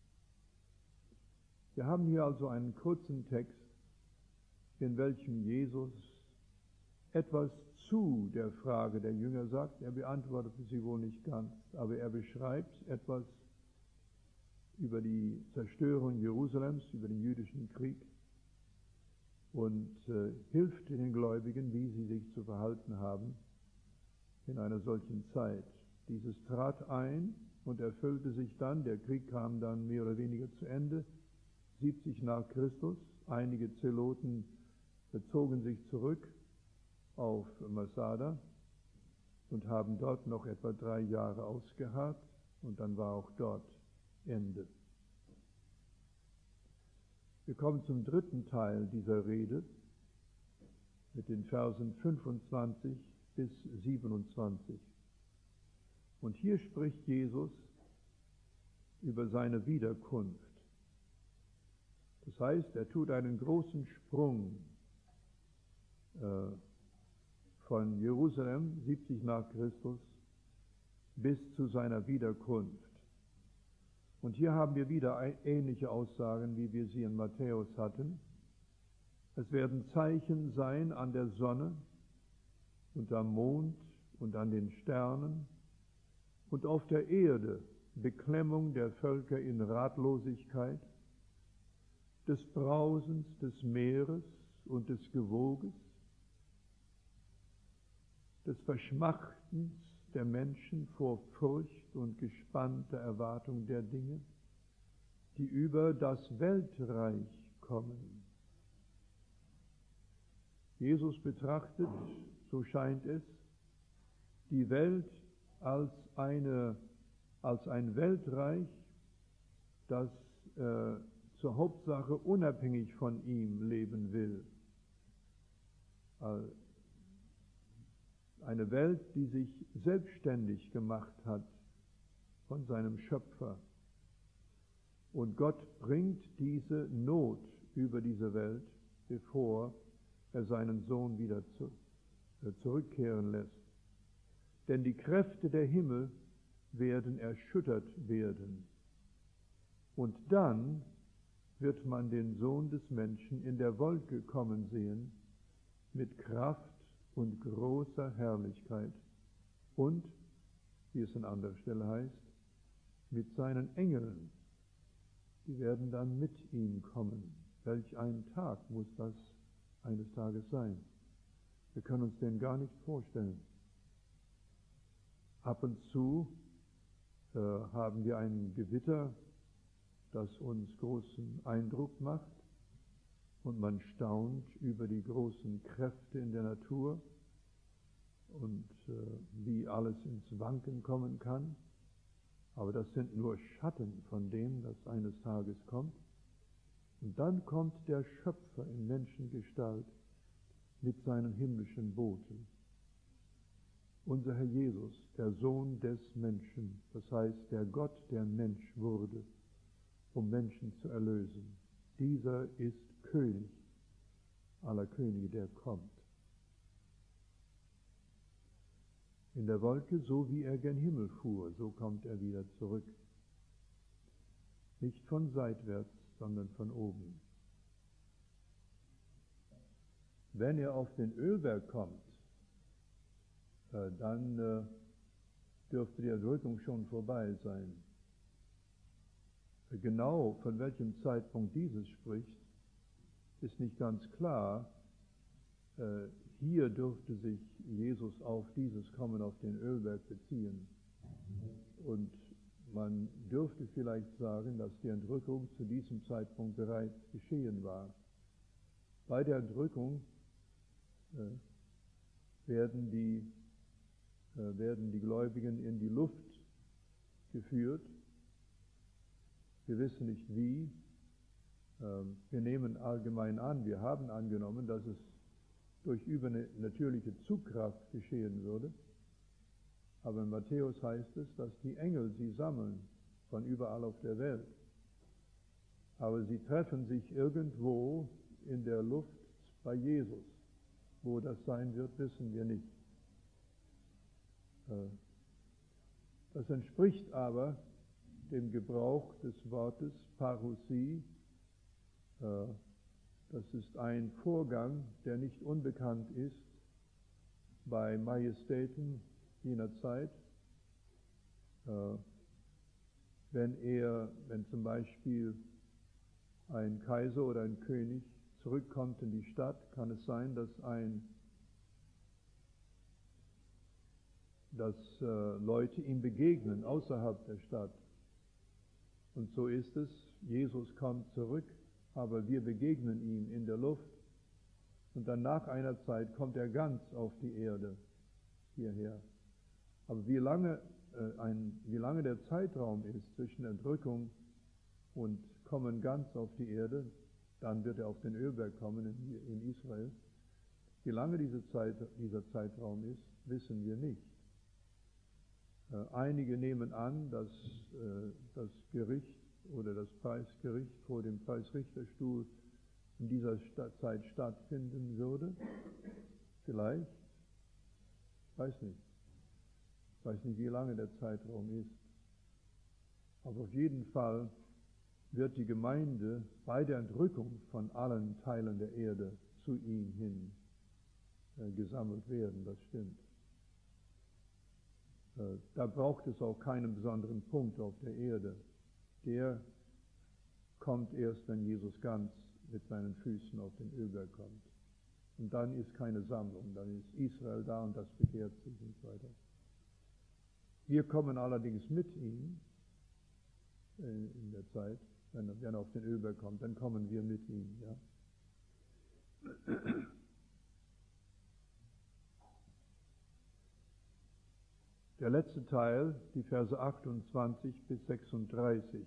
Wir haben hier also einen kurzen Text, in welchem Jesus etwas zu der Frage der Jünger sagt. Er beantwortet sie wohl nicht ganz, aber er beschreibt etwas über die Zerstörung Jerusalems, über den jüdischen Krieg und äh, hilft den Gläubigen, wie sie sich zu verhalten haben in einer solchen Zeit. Dieses trat ein und erfüllte sich dann, der Krieg kam dann mehr oder weniger zu Ende, siebzig nach Christus. Einige Zeloten bezogen sich zurück auf Masada und haben dort noch etwa drei Jahre ausgeharrt und dann war auch dort Ende. Wir kommen zum dritten Teil dieser Rede mit den Versen fünfundzwanzig bis siebenundzwanzig. Und hier spricht Jesus über seine Wiederkunft. Das heißt, er tut einen großen Sprung äh, von Jerusalem, siebzig nach Christus, bis zu seiner Wiederkunft. Und hier haben wir wieder ähnliche Aussagen, wie wir sie in Matthäus hatten. Es werden Zeichen sein an der Sonne und am Mond und an den Sternen und auf der Erde Beklemmung der Völker in Ratlosigkeit, des Brausens des Meeres und des Gewoges, des Verschmachtens der Menschen vor Furcht und gespannter Erwartung der Dinge, die über das Weltreich kommen. Jesus betrachtet, so scheint es, die Welt als eine als ein Weltreich, das äh, zur Hauptsache unabhängig von ihm leben will. Eine Welt, die sich selbstständig gemacht hat von seinem Schöpfer. Und Gott bringt diese Not über diese Welt, bevor er seinen Sohn wieder zu, äh, zurückkehren lässt. Denn die Kräfte der Himmel werden erschüttert werden. Und dann wird man den Sohn des Menschen in der Wolke kommen sehen, mit Kraft und großer Herrlichkeit. Und, wie es an anderer Stelle heißt, mit seinen Engeln. Die werden dann mit ihm kommen. Welch ein Tag muss das eines Tages sein? Wir können uns den gar nicht vorstellen. Ab und zu äh, haben wir ein Gewitter, das uns großen Eindruck macht, und man staunt über die großen Kräfte in der Natur und äh, wie alles ins Wanken kommen kann. Aber das sind nur Schatten von dem, das eines Tages kommt. Und dann kommt der Schöpfer in Menschengestalt mit seinen himmlischen Boten. Unser Herr Jesus, der Sohn des Menschen, das heißt der Gott, der Mensch wurde, um Menschen zu erlösen. Dieser ist König aller Könige, der kommt. In der Wolke, so wie er gen Himmel fuhr, so kommt er wieder zurück. Nicht von seitwärts, sondern von oben. Wenn er auf den Ölberg kommt, äh, dann äh, dürfte die Erdrückung schon vorbei sein. Genau von welchem Zeitpunkt dieses spricht, ist nicht ganz klar. Äh, hier dürfte sich Jesus auf dieses Kommen auf den Ölberg beziehen. Und man dürfte vielleicht sagen, dass die Entrückung zu diesem Zeitpunkt bereits geschehen war. Bei der Entrückung äh, werden, die, äh, werden die Gläubigen in die Luft geführt. Wir wissen nicht wie. Ähm, wir nehmen allgemein an, wir haben angenommen, dass es durch übernatürliche Zugkraft geschehen würde. Aber in Matthäus heißt es, dass die Engel sie sammeln, von überall auf der Welt. Aber sie treffen sich irgendwo in der Luft bei Jesus. Wo das sein wird, wissen wir nicht. Das entspricht aber dem Gebrauch des Wortes Parousie. Das ist ein Vorgang, der nicht unbekannt ist bei Majestäten jener Zeit. Wenn er, wenn zum Beispiel ein Kaiser oder ein König zurückkommt in die Stadt, kann es sein, dass ein dass äh, Leute ihm begegnen außerhalb der Stadt. Und so ist es, Jesus kommt zurück, aber wir begegnen ihm in der Luft. Und dann nach einer Zeit kommt er ganz auf die Erde hierher. Aber wie lange, äh, ein, wie lange der Zeitraum ist zwischen Entrückung und Kommen ganz auf die Erde, dann wird er auf den Ölberg kommen in, in Israel. Wie lange diese Zeit, dieser Zeitraum ist, wissen wir nicht. Äh, einige nehmen an, dass äh, das Gericht oder das Preisgericht vor dem Preisrichterstuhl in dieser Sta- Zeit stattfinden würde. Vielleicht. Ich weiß nicht. Ich weiß nicht, wie lange der Zeitraum ist. Aber auf jeden Fall wird die Gemeinde bei der Entrückung von allen Teilen der Erde zu ihm hin äh, gesammelt werden, das stimmt. Äh, da braucht es auch keinen besonderen Punkt auf der Erde. Der kommt erst, wenn Jesus ganz mit seinen Füßen auf den Ölberg kommt. Und dann ist keine Sammlung, dann ist Israel da und das bekehrt sich und so weiter. Wir kommen allerdings mit ihm äh, in der Zeit. Wenn er auf den Ölberg kommt, dann kommen wir mit ihm. Ja. Der letzte Teil, die Verse achtundzwanzig bis sechsunddreißig.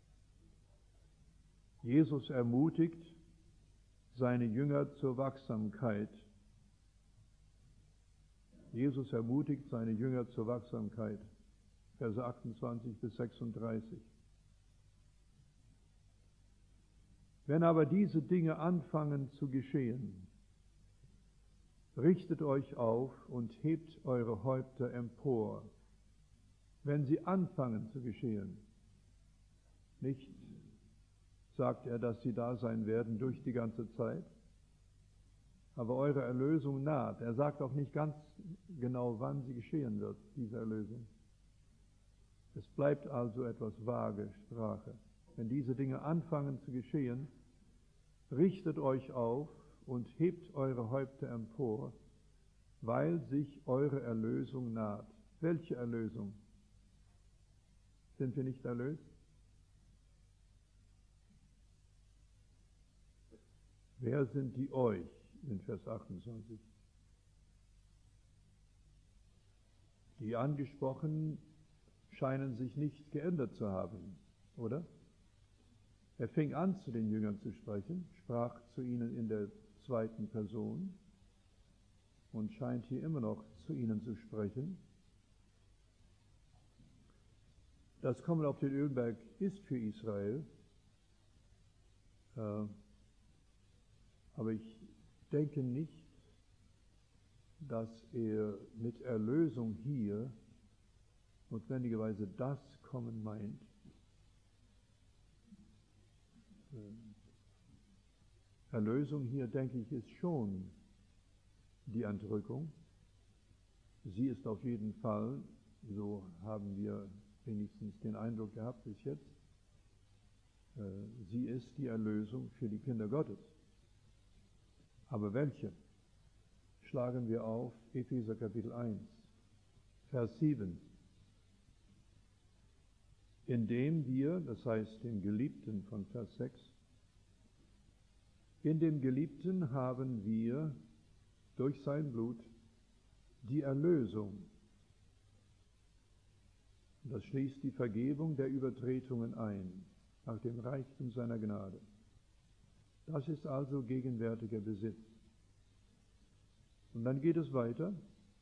Jesus ermutigt seine Jünger zur Wachsamkeit. Jesus ermutigt seine Jünger zur Wachsamkeit. Verse achtundzwanzig bis sechsunddreißig. Wenn aber diese Dinge anfangen zu geschehen, richtet euch auf und hebt eure Häupter empor. Wenn sie anfangen zu geschehen, nicht sagt er, dass sie da sein werden durch die ganze Zeit, aber eure Erlösung naht. Er sagt auch nicht ganz genau, wann sie geschehen wird, diese Erlösung. Es bleibt also etwas vage Sprache. Wenn diese Dinge anfangen zu geschehen, richtet euch auf und hebt eure Häupter empor, weil sich eure Erlösung naht. Welche Erlösung? Sind wir nicht erlöst? Wer sind die euch in Vers achtundzwanzig? Die angesprochenen scheinen sich nicht geändert zu haben, oder? Er fing an, zu den Jüngern zu sprechen, sprach zu ihnen in der zweiten Person und scheint hier immer noch zu ihnen zu sprechen. Das Kommen auf den Ölberg ist für Israel, äh, aber ich denke nicht, dass er mit Erlösung hier notwendigerweise das Kommen meint. Erlösung hier, denke ich, ist schon die Entrückung. Sie ist auf jeden Fall, so haben wir wenigstens den Eindruck gehabt bis jetzt, sie ist die Erlösung für die Kinder Gottes. Aber welche? Schlagen wir auf Epheser Kapitel eins, Vers sieben. Indem wir, das heißt dem Geliebten von Vers sechs, in dem Geliebten haben wir durch sein Blut die Erlösung. Das schließt die Vergebung der Übertretungen ein, nach dem Reichtum seiner Gnade. Das ist also gegenwärtiger Besitz. Und dann geht es weiter.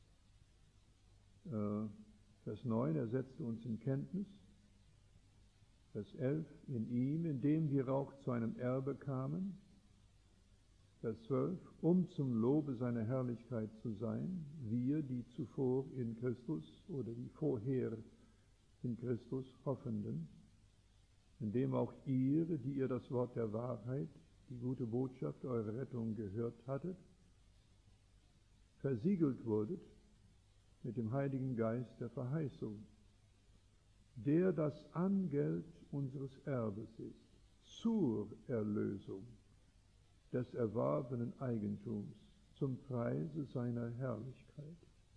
Äh, Vers neun, er setzte uns in Kenntnis. Vers elf, in ihm, in dem wir auch zu einem Erbe kamen. Vers zwölf, um zum Lobe seiner Herrlichkeit zu sein, wir, die zuvor in Christus oder die vorher in Christus Hoffenden, indem auch ihr, die ihr das Wort der Wahrheit, die gute Botschaft eurer Rettung gehört hattet, versiegelt wurdet mit dem Heiligen Geist der Verheißung, der das Angeld unseres Erbes ist, zur Erlösung des erworbenen Eigentums, zum Preise seiner Herrlichkeit.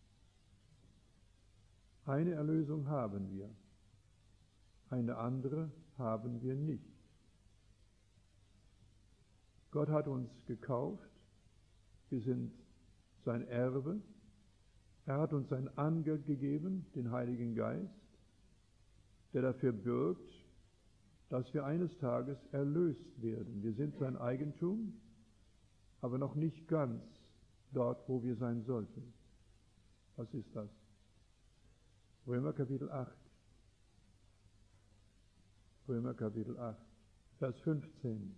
Eine Erlösung haben wir, eine andere haben wir nicht. Gott hat uns gekauft, wir sind sein Erbe, er hat uns ein Angeld gegeben, den Heiligen Geist, der dafür bürgt, dass wir eines Tages erlöst werden. Wir sind sein Eigentum, aber noch nicht ganz dort, wo wir sein sollten. Was ist das? Römer Kapitel acht. Römer Kapitel acht, Vers fünfzehn.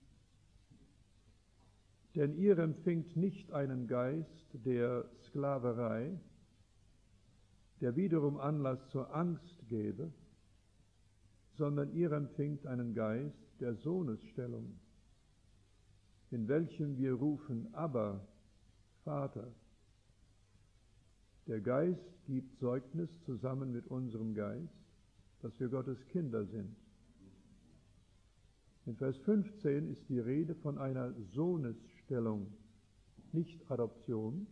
Denn ihr empfingt nicht einen Geist der Sklaverei, der wiederum Anlass zur Angst gäbe, sondern ihr empfingt einen Geist der Sohnesstellung, in welchem wir rufen, Abba, Vater. Der Geist gibt Zeugnis zusammen mit unserem Geist, dass wir Gottes Kinder sind. In Vers fünfzehn ist die Rede von einer Sohnesstellung, nicht Adoption.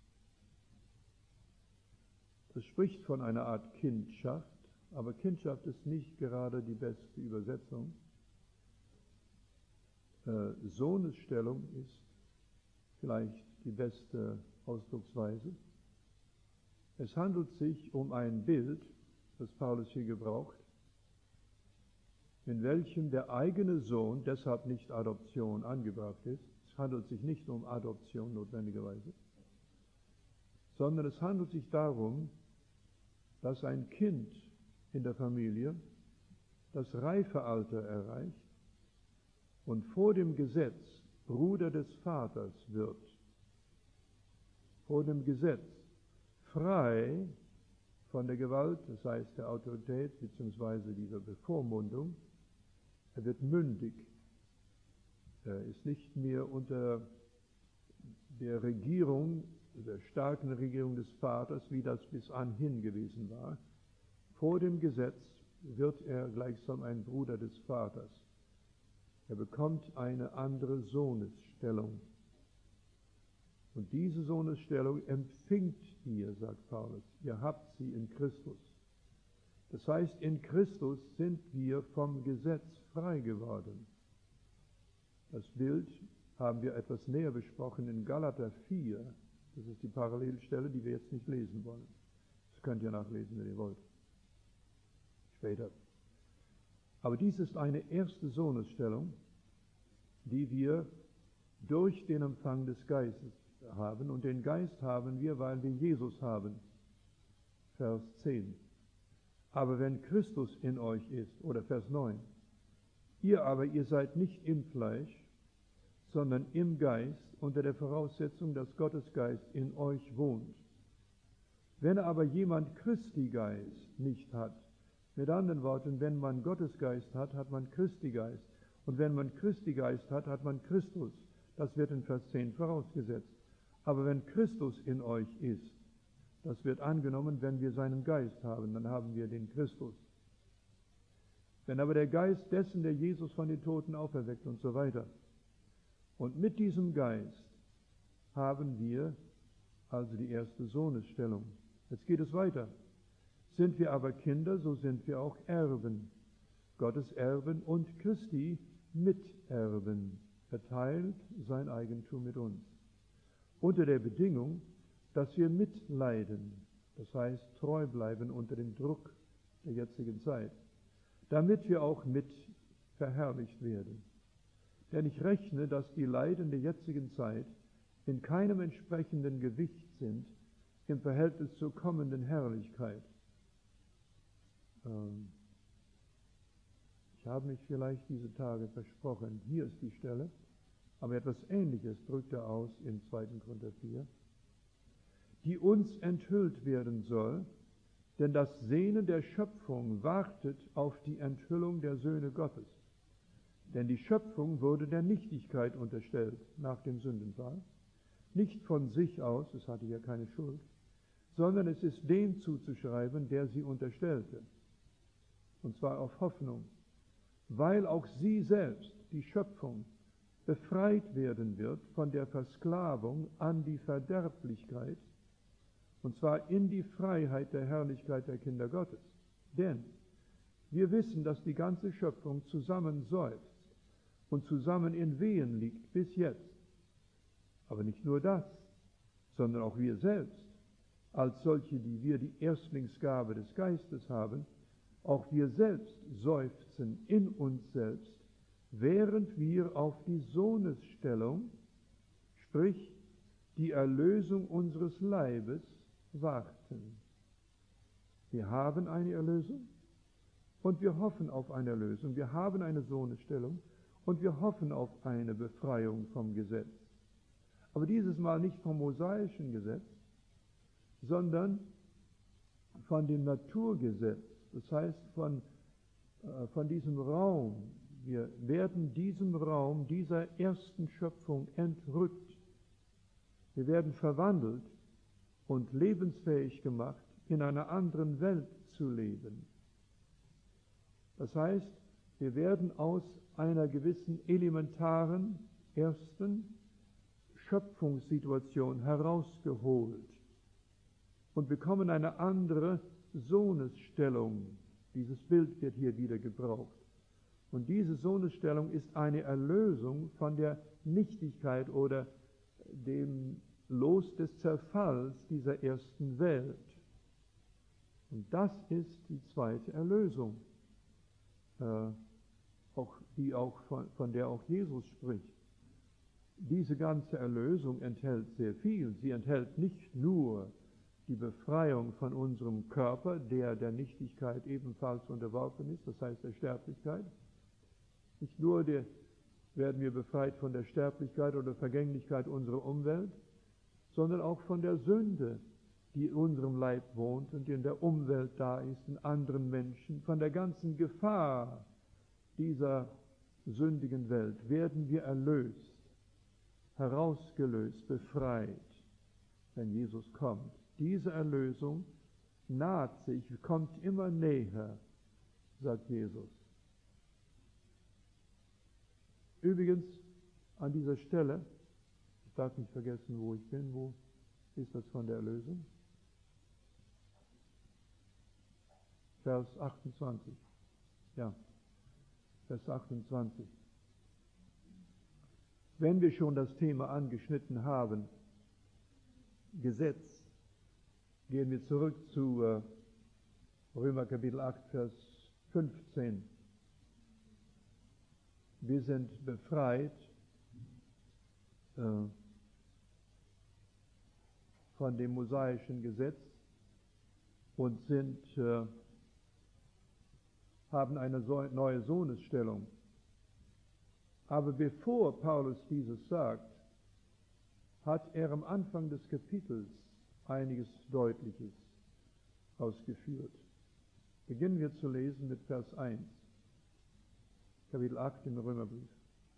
Es spricht von einer Art Kindschaft, aber Kindschaft ist nicht gerade die beste Übersetzung. Äh, Sohnesstellung ist vielleicht die beste Ausdrucksweise. Es handelt sich um ein Bild, das Paulus hier gebraucht, in welchem der eigene Sohn, deshalb nicht Adoption, angebracht ist. Es handelt sich nicht um Adoption notwendigerweise, sondern es handelt sich darum, dass ein Kind in der Familie das Reifealter erreicht und vor dem Gesetz Bruder des Vaters wird. Vor dem Gesetz frei von der Gewalt, das heißt der Autorität bzw. dieser Bevormundung. Er wird mündig. Er ist nicht mehr unter der Regierung, der starken Regierung des Vaters, wie das bis anhin gewesen war. Vor dem Gesetz wird er gleichsam ein Bruder des Vaters. Er bekommt eine andere Sohnesstellung. Und diese Sohnesstellung empfingt ihr, sagt Paulus. Ihr habt sie in Christus. Das heißt, in Christus sind wir vom Gesetz frei geworden. Das Bild haben wir etwas näher besprochen in Galater vier. Das ist die Parallelstelle, die wir jetzt nicht lesen wollen. Das könnt ihr nachlesen, wenn ihr wollt. Später. Aber dies ist eine erste Sohnesstellung, die wir durch den Empfang des Geistes haben. Und den Geist haben wir, weil wir Jesus haben. Vers zehn. Aber wenn Christus in euch ist, oder Vers neun. Ihr aber, ihr seid nicht im Fleisch, sondern im Geist, unter der Voraussetzung, dass Gottes Geist in euch wohnt. Wenn aber jemand Christi Geist nicht hat, mit anderen Worten, wenn man Gottes Geist hat, hat man Christi Geist. Und wenn man Christi Geist hat, hat man Christus. Das wird in Vers zehn vorausgesetzt. Aber wenn Christus in euch ist, das wird angenommen, wenn wir seinen Geist haben, dann haben wir den Christus. Wenn aber der Geist dessen, der Jesus von den Toten auferweckt und so weiter. Und mit diesem Geist haben wir also die erste Sohnesstellung. Jetzt geht es weiter. Sind wir aber Kinder, so sind wir auch Erben. Gottes Erben und Christi Miterben. Er teilt sein Eigentum mit uns. Unter der Bedingung, dass wir mitleiden, das heißt treu bleiben unter dem Druck der jetzigen Zeit, damit wir auch mit verherrlicht werden. Denn ich rechne, dass die Leiden der jetzigen Zeit in keinem entsprechenden Gewicht sind im Verhältnis zur kommenden Herrlichkeit. Ähm ich habe mich vielleicht diese Tage versprochen, hier ist die Stelle, aber etwas Ähnliches drückt er aus im zweiten Korinther vier, die uns enthüllt werden soll, denn das Sehnen der Schöpfung wartet auf die Enthüllung der Söhne Gottes. Denn die Schöpfung wurde der Nichtigkeit unterstellt nach dem Sündenfall, nicht von sich aus, es hatte ja keine Schuld, sondern es ist dem zuzuschreiben, der sie unterstellte, und zwar auf Hoffnung, weil auch sie selbst, die Schöpfung, befreit werden wird von der Versklavung an die Verderblichkeit, und zwar in die Freiheit der Herrlichkeit der Kinder Gottes. Denn wir wissen, dass die ganze Schöpfung zusammen seufzt und zusammen in Wehen liegt bis jetzt. Aber nicht nur das, sondern auch wir selbst, als solche, die wir die Erstlingsgabe des Geistes haben, auch wir selbst seufzen in uns selbst, während wir auf die Sohnesstellung, sprich die Erlösung unseres Leibes, warten. Wir haben eine Erlösung und wir hoffen auf eine Erlösung. Wir haben eine Sohnesstellung und wir hoffen auf eine Befreiung vom Gesetz. Aber dieses Mal nicht vom mosaischen Gesetz, sondern von dem Naturgesetz. Das heißt, von, äh, von diesem Raum. Wir werden diesem Raum, dieser ersten Schöpfung entrückt. Wir werden verwandelt und lebensfähig gemacht, in einer anderen Welt zu leben. Das heißt, wir werden aus einer gewissen elementaren ersten Schöpfungssituation herausgeholt und bekommen eine andere Sohnesstellung. Dieses Bild wird hier wieder gebraucht. Und diese Sohnesstellung ist eine Erlösung von der Nichtigkeit oder dem Los des Zerfalls dieser ersten Welt. Und das ist die zweite Erlösung, äh, auch, die auch von, von der auch Jesus spricht. Diese ganze Erlösung enthält sehr viel. Sie enthält nicht nur die Befreiung von unserem Körper, der der Nichtigkeit ebenfalls unterworfen ist, das heißt der Sterblichkeit. Nicht nur der, werden wir befreit von der Sterblichkeit oder Vergänglichkeit unserer Umwelt, sondern auch von der Sünde, die in unserem Leib wohnt und in der Umwelt da ist, in anderen Menschen, von der ganzen Gefahr dieser sündigen Welt werden wir erlöst, herausgelöst, befreit, wenn Jesus kommt. Diese Erlösung naht sich, kommt immer näher, sagt Jesus. Übrigens, an dieser Stelle, ich darf nicht vergessen, wo ich bin, wo ist das von der Erlösung? Vers achtundzwanzig. Ja, Vers achtundzwanzig. Wenn wir schon das Thema angeschnitten haben, Gesetz, gehen wir zurück zu äh, Römer Kapitel acht, Vers fünfzehn. Wir sind befreit äh, von dem mosaischen Gesetz und sind, äh, haben eine so, neue Sohnesstellung. Aber bevor Paulus dieses sagt, hat er am Anfang des Kapitels einiges Deutliches ausgeführt. Beginnen wir zu lesen mit Vers eins, Kapitel acht im Römerbrief.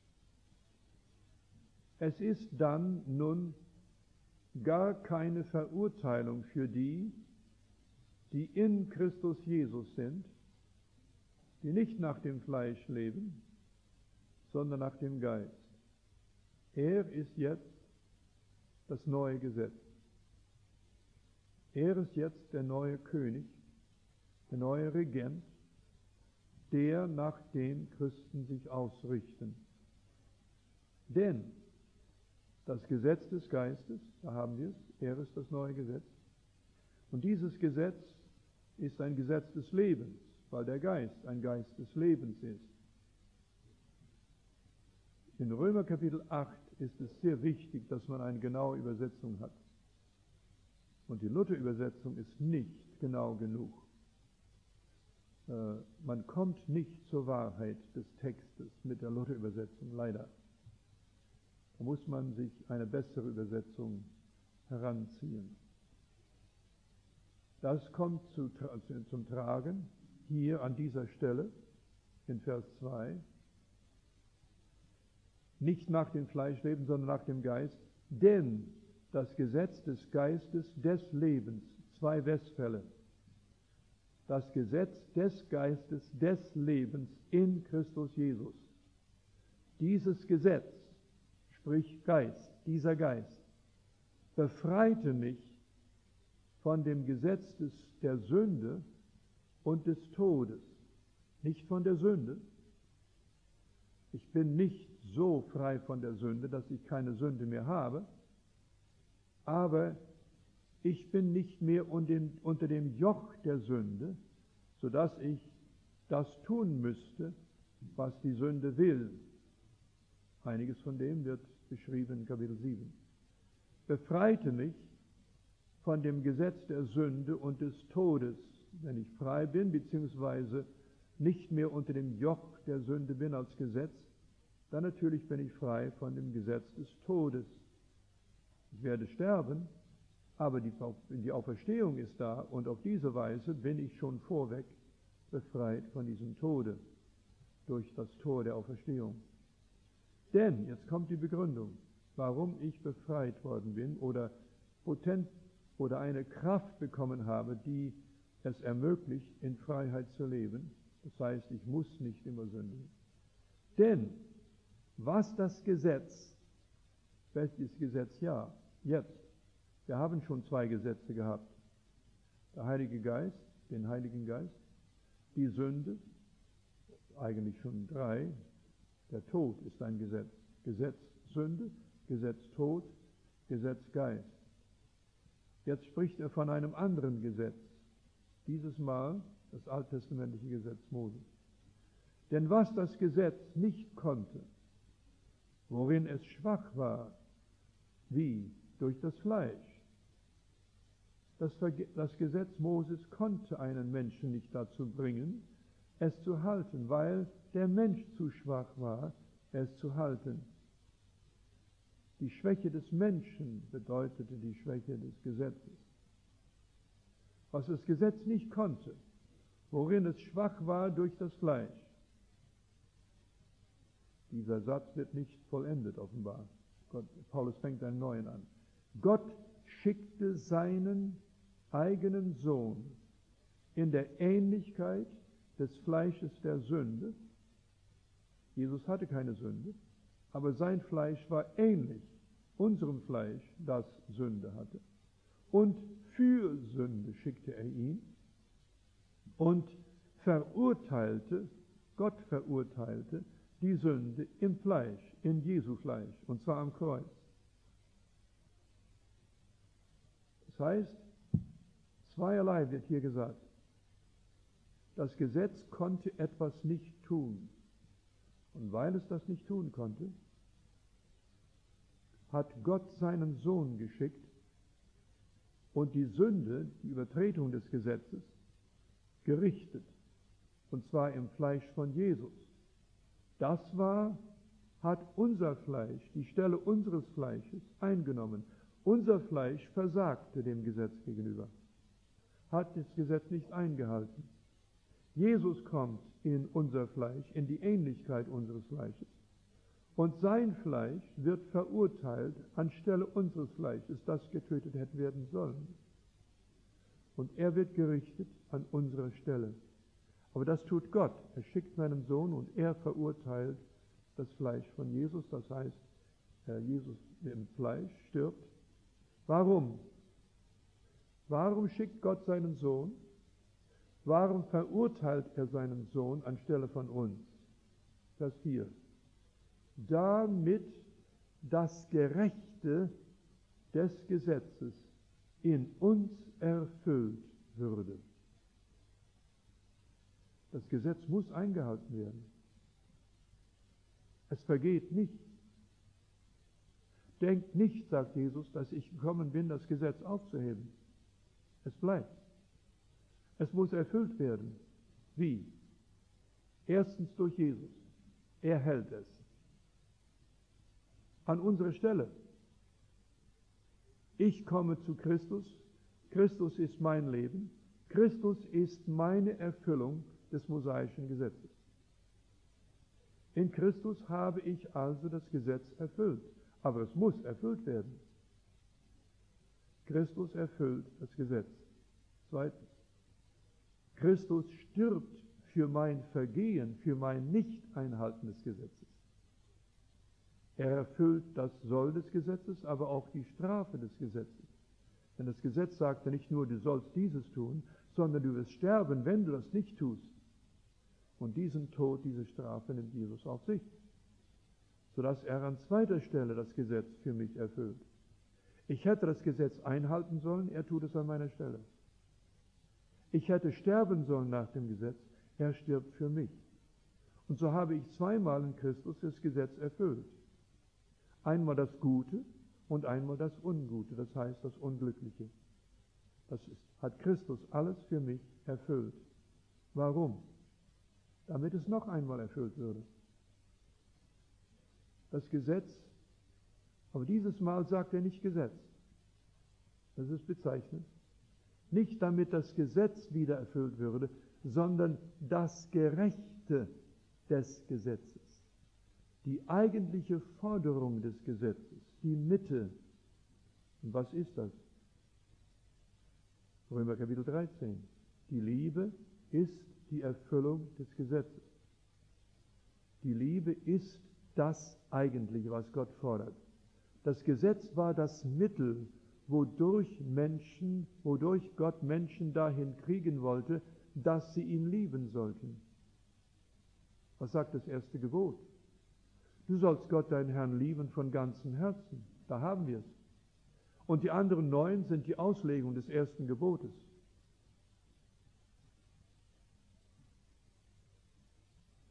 Es ist dann nun gar keine Verurteilung für die, die in Christus Jesus sind, die nicht nach dem Fleisch leben, sondern nach dem Geist. Er ist jetzt das neue Gesetz. Er ist jetzt der neue König, der neue Regent, der nach dem Christen sich ausrichten. Denn das Gesetz des Geistes, da haben wir es, er ist das neue Gesetz. Und dieses Gesetz ist ein Gesetz des Lebens, weil der Geist ein Geist des Lebens ist. In Römer Kapitel acht ist es sehr wichtig, dass man eine genaue Übersetzung hat. Und die Luther-Übersetzung ist nicht genau genug. Äh, man kommt nicht zur Wahrheit des Textes mit der Luther-Übersetzung, leider. Da muss man sich eine bessere Übersetzung heranziehen. Das kommt zu, zum Tragen hier an dieser Stelle in Vers zwei. Nicht nach dem Fleisch leben, sondern nach dem Geist. Denn das Gesetz des Geistes des Lebens, zwei Westfälle, das Gesetz des Geistes des Lebens in Christus Jesus. Dieses Gesetz, sprich Geist, dieser Geist, befreite mich von dem Gesetz des, der Sünde und des Todes. Nicht von der Sünde. Ich bin nicht so frei von der Sünde, dass ich keine Sünde mehr habe, aber ich bin nicht mehr unter dem Joch der Sünde, sodass ich das tun müsste, was die Sünde will. Einiges von dem wird beschrieben in Kapitel sieben. Befreite mich von dem Gesetz der Sünde und des Todes, wenn ich frei bin, beziehungsweise nicht mehr unter dem Joch der Sünde bin als Gesetz, dann natürlich bin ich frei von dem Gesetz des Todes. Ich werde sterben, aber die, die Auferstehung ist da und auf diese Weise bin ich schon vorweg befreit von diesem Tode durch das Tor der Auferstehung. Denn, jetzt kommt die Begründung, warum ich befreit worden bin oder potent oder eine Kraft bekommen habe, die es ermöglicht, in Freiheit zu leben. Das heißt, ich muss nicht immer sündigen. Denn was das Gesetz, welches Gesetz? Ja, jetzt. Wir haben schon zwei Gesetze gehabt. Der Heilige Geist, den Heiligen Geist, die Sünde, eigentlich schon drei. Der Tod ist ein Gesetz. Gesetz Sünde, Gesetz Tod, Gesetz Geist. Jetzt spricht er von einem anderen Gesetz, Dieses Mal das alttestamentliche Gesetz Mose. Denn was das Gesetz nicht konnte, worin es schwach war, wie durch das Fleisch. Das, das Gesetz Moses konnte einen Menschen nicht dazu bringen, es zu halten, weil der Mensch zu schwach war, es zu halten. Die Schwäche des Menschen bedeutete die Schwäche des Gesetzes. Was das Gesetz nicht konnte, worin es schwach war durch das Fleisch. Dieser Satz wird nicht vollendet, offenbar. Gott, Paulus fängt einen neuen an. Gott schickte seinen eigenen Sohn in der Ähnlichkeit des Fleisches der Sünde. Jesus hatte keine Sünde, aber sein Fleisch war ähnlich unserem Fleisch, das Sünde hatte. Und für Sünde schickte er ihn und verurteilte, Gott verurteilte die Sünde im Fleisch, in Jesu Fleisch, und zwar am Kreuz. Das heißt, zweierlei wird hier gesagt. Das Gesetz konnte etwas nicht tun. Und weil es das nicht tun konnte, hat Gott seinen Sohn geschickt und die Sünde, die Übertretung des Gesetzes, gerichtet. Und zwar im Fleisch von Jesus. Das war, hat unser Fleisch, die Stelle unseres Fleisches eingenommen. Unser Fleisch versagte dem Gesetz gegenüber, hat das Gesetz nicht eingehalten. Jesus kommt in unser Fleisch, in die Ähnlichkeit unseres Fleisches. Und sein Fleisch wird verurteilt anstelle unseres Fleisches, das getötet hätte werden sollen. Und er wird gerichtet an unserer Stelle. Aber das tut Gott. Er schickt seinen Sohn und er verurteilt das Fleisch von Jesus. Das heißt, Jesus im Fleisch stirbt. Warum? Warum schickt Gott seinen Sohn? Warum verurteilt er seinen Sohn anstelle von uns? Vers vier. Damit das Gerechte des Gesetzes in uns erfüllt würde. Das Gesetz muss eingehalten werden. Es vergeht nicht. Denkt nicht, sagt Jesus, dass ich gekommen bin, das Gesetz aufzuheben. Es bleibt. Es muss erfüllt werden. Wie? Erstens durch Jesus. Er hält es. An unserer Stelle. Ich komme zu Christus. Christus ist mein Leben. Christus ist meine Erfüllung des mosaischen Gesetzes. In Christus habe ich also das Gesetz erfüllt. Aber es muss erfüllt werden. Christus erfüllt das Gesetz. Zweitens. Christus stirbt für mein Vergehen, für mein Nicht-Einhalten des Gesetzes. Er erfüllt das Soll des Gesetzes, aber auch die Strafe des Gesetzes. Denn das Gesetz sagte nicht nur, du sollst dieses tun, sondern du wirst sterben, wenn du das nicht tust. Und diesen Tod, diese Strafe nimmt Jesus auf sich, sodass er an zweiter Stelle das Gesetz für mich erfüllt. Ich hätte das Gesetz einhalten sollen, er tut es an meiner Stelle. Ich hätte sterben sollen nach dem Gesetz, er stirbt für mich. Und so habe ich zweimal in Christus das Gesetz erfüllt. Einmal das Gute und einmal das Ungute, das heißt das Unglückliche. Das ist, hat Christus alles für mich erfüllt. Warum? Damit es noch einmal erfüllt würde. Das Gesetz, aber dieses Mal sagt er nicht Gesetz. Das ist bezeichnend. Nicht damit das Gesetz wieder erfüllt würde, sondern das Gerechte des Gesetzes. Die eigentliche Forderung des Gesetzes, die Mitte. Und was ist das? Römer Kapitel dreizehn. Die Liebe ist die Erfüllung des Gesetzes. Die Liebe ist das Eigentliche, was Gott fordert. Das Gesetz war das Mittel, wodurch Menschen, wodurch Gott Menschen dahin kriegen wollte, dass sie ihn lieben sollten. Was sagt das erste Gebot? Du sollst Gott, deinen Herrn, lieben von ganzem Herzen. Da haben wir es. Und die anderen neun sind die Auslegung des ersten Gebotes.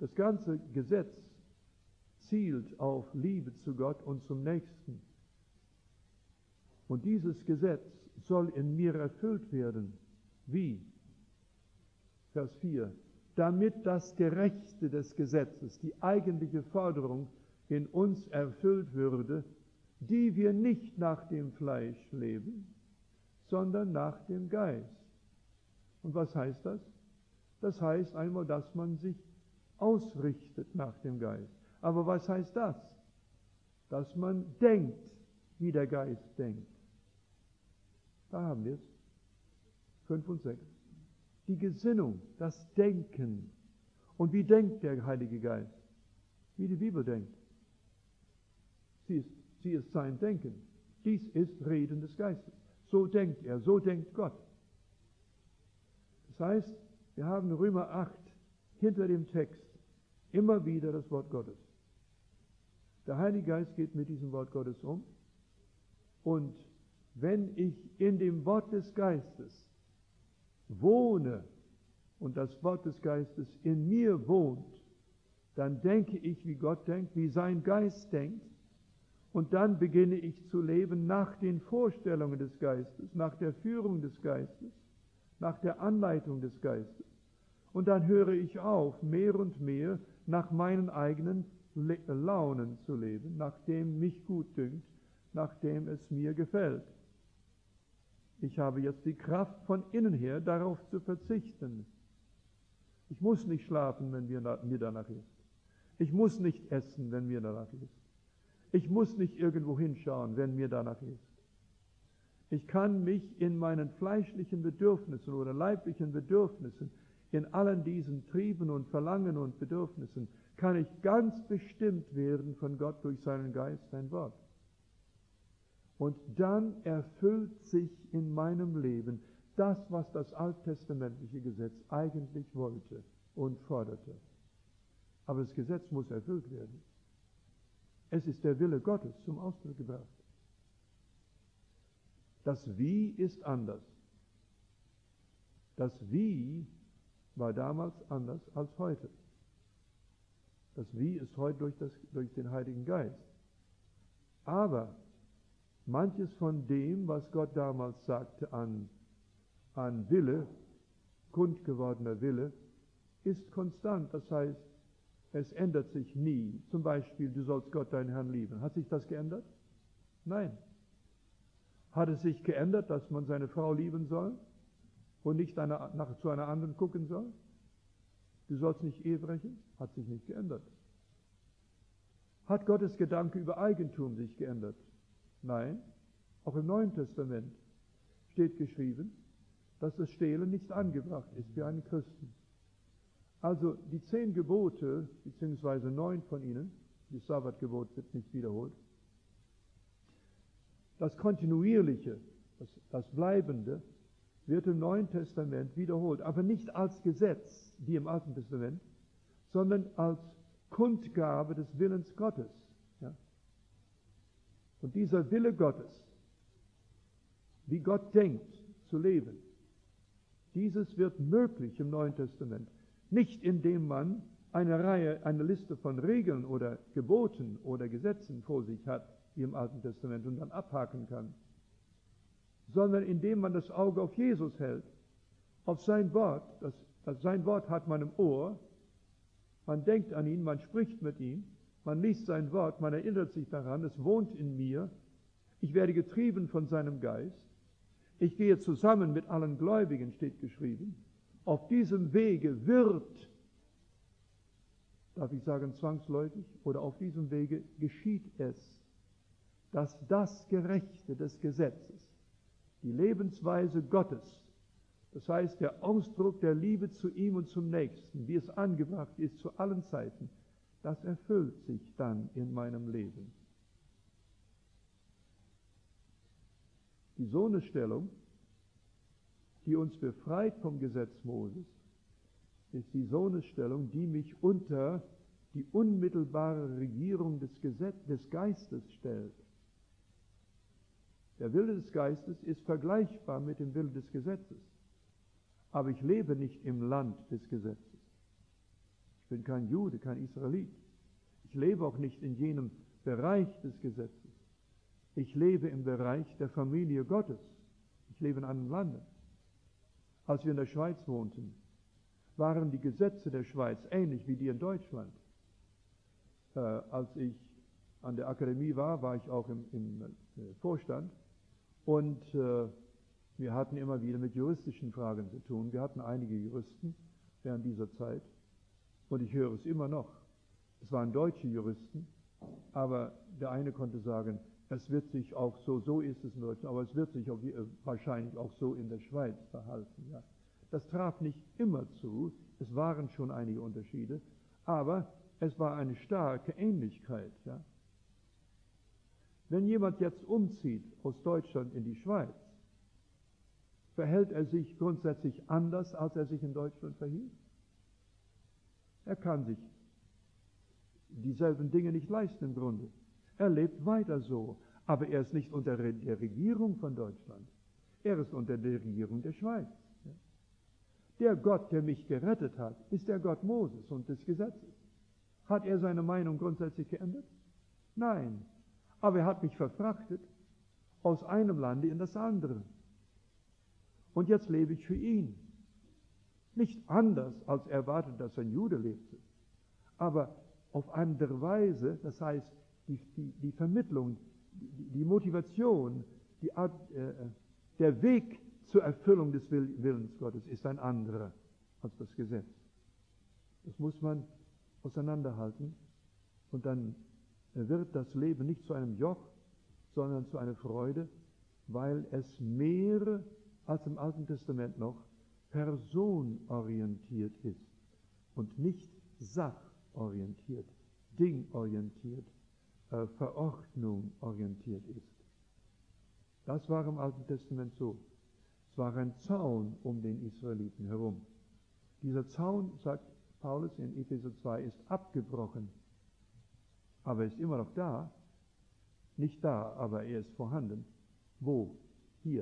Das ganze Gesetz zielt auf Liebe zu Gott und zum Nächsten. Und dieses Gesetz soll in mir erfüllt werden. Wie? Vers vier. Damit das Gerechte des Gesetzes, die eigentliche Forderung, in uns erfüllt würde, die wir nicht nach dem Fleisch leben, sondern nach dem Geist. Und was heißt das? Das heißt einmal, dass man sich ausrichtet nach dem Geist. Aber was heißt das? Dass man denkt, wie der Geist denkt. Da haben wir es. fünf und sechs. Die Gesinnung, das Denken. Und wie denkt der Heilige Geist? Wie die Bibel denkt. Sie ist, sie ist sein Denken. Dies ist Reden des Geistes. So denkt er, so denkt Gott. Das heißt, wir haben Römer acht hinter dem Text immer wieder das Wort Gottes. Der Heilige Geist geht mit diesem Wort Gottes um. Und wenn ich in dem Wort des Geistes wohne und das Wort des Geistes in mir wohnt, dann denke ich, wie Gott denkt, wie sein Geist denkt. Und dann beginne ich zu leben nach den Vorstellungen des Geistes, nach der Führung des Geistes, nach der Anleitung des Geistes. Und dann höre ich auf, mehr und mehr nach meinen eigenen Le- Launen zu leben, nach dem mich gut dünkt, nach dem es mir gefällt. Ich habe jetzt die Kraft von innen her, darauf zu verzichten. Ich muss nicht schlafen, wenn mir danach ist. Ich muss nicht essen, wenn mir danach ist. Ich muss nicht irgendwo hinschauen, wenn mir danach ist. Ich kann mich in meinen fleischlichen Bedürfnissen oder leiblichen Bedürfnissen, in allen diesen Trieben und Verlangen und Bedürfnissen, kann ich ganz bestimmt werden von Gott durch seinen Geist, sein Wort. Und dann erfüllt sich in meinem Leben das, was das alttestamentliche Gesetz eigentlich wollte und forderte. Aber das Gesetz muss erfüllt werden. Es ist der Wille Gottes zum Ausdruck gebracht. Das Wie ist anders. Das Wie war damals anders als heute. Das Wie ist heute durch, das, durch den Heiligen Geist. Aber manches von dem, was Gott damals sagte an, an Wille, kundgewordener Wille, ist konstant. Das heißt, es ändert sich nie. Zum Beispiel, du sollst Gott, deinen Herrn, lieben. Hat sich das geändert? Nein. Hat es sich geändert, dass man seine Frau lieben soll und nicht eine, nach, zu einer anderen gucken soll? Du sollst nicht Ehe brechen? Hat sich nicht geändert. Hat Gottes Gedanke über Eigentum sich geändert? Nein. Auch im Neuen Testament steht geschrieben, dass das Stehlen nicht angebracht ist für einen Christen. Also die zehn Gebote, beziehungsweise neun von ihnen, das Sabbatgebot wird nicht wiederholt, das Kontinuierliche, das, das Bleibende, wird im Neuen Testament wiederholt, aber nicht als Gesetz, wie im Alten Testament, sondern als Kundgabe des Willens Gottes. Ja? Und dieser Wille Gottes, wie Gott denkt, zu leben, dieses wird möglich im Neuen Testament. Nicht indem man eine Reihe, eine Liste von Regeln oder Geboten oder Gesetzen vor sich hat, wie im Alten Testament, und dann abhaken kann, sondern indem man das Auge auf Jesus hält, auf sein Wort. Das, das sein Wort hat man im Ohr, man denkt an ihn, man spricht mit ihm, man liest sein Wort, man erinnert sich daran, es wohnt in mir, ich werde getrieben von seinem Geist, ich gehe zusammen mit allen Gläubigen, steht geschrieben. Auf diesem Wege wird, darf ich sagen zwangsläufig, oder auf diesem Wege geschieht es, dass das Gerechte des Gesetzes, die Lebensweise Gottes, das heißt der Ausdruck der Liebe zu ihm und zum Nächsten, wie es angebracht ist zu allen Zeiten, das erfüllt sich dann in meinem Leben. Die Sohnesstellung, die uns befreit vom Gesetz Moses, ist die Sohnesstellung, die mich unter die unmittelbare Regierung des, Gesetz, des Geistes stellt. Der Wille des Geistes ist vergleichbar mit dem Willen des Gesetzes. Aber ich lebe nicht im Land des Gesetzes. Ich bin kein Jude, kein Israelit. Ich lebe auch nicht in jenem Bereich des Gesetzes. Ich lebe im Bereich der Familie Gottes. Ich lebe in einem Lande. Als wir in der Schweiz wohnten, waren die Gesetze der Schweiz ähnlich wie die in Deutschland. Äh, als ich an der Akademie war, war ich auch im, im äh, Vorstand und äh, wir hatten immer wieder mit juristischen Fragen zu tun. Wir hatten einige Juristen während dieser Zeit und ich höre es immer noch. Es waren deutsche Juristen, aber der eine konnte sagen, es wird sich auch so, so ist es in Deutschland, aber es wird sich auch, äh, wahrscheinlich auch so in der Schweiz verhalten. Ja. Das traf nicht immer zu, es waren schon einige Unterschiede, aber es war eine starke Ähnlichkeit. Ja. Wenn jemand jetzt umzieht aus Deutschland in die Schweiz, verhält er sich grundsätzlich anders, als er sich in Deutschland verhielt? Er kann sich dieselben Dinge nicht leisten im Grunde. Er lebt weiter so, aber er ist nicht unter der Regierung von Deutschland. Er ist unter der Regierung der Schweiz. Der Gott, der mich gerettet hat, ist der Gott Moses und des Gesetzes. Hat er seine Meinung grundsätzlich geändert? Nein. Aber er hat mich verfrachtet aus einem Lande in das andere. Und jetzt lebe ich für ihn. Nicht anders, als erwartet, dass ein Jude lebte, aber auf andere Weise, das heißt, die, die, die Vermittlung, die, die Motivation, die Art, äh, der Weg zur Erfüllung des Willens Gottes ist ein anderer als das Gesetz. Das muss man auseinanderhalten und dann wird das Leben nicht zu einem Joch, sondern zu einer Freude, weil es mehr als im Alten Testament noch personorientiert ist und nicht sachorientiert, dingorientiert, äh, Verordnung orientiert ist. Das war im Alten Testament so. Es war ein Zaun um den Israeliten herum. Dieser Zaun, sagt Paulus in Epheser zwei, ist abgebrochen. Aber er ist immer noch da. Nicht da, aber er ist vorhanden. Wo? Hier.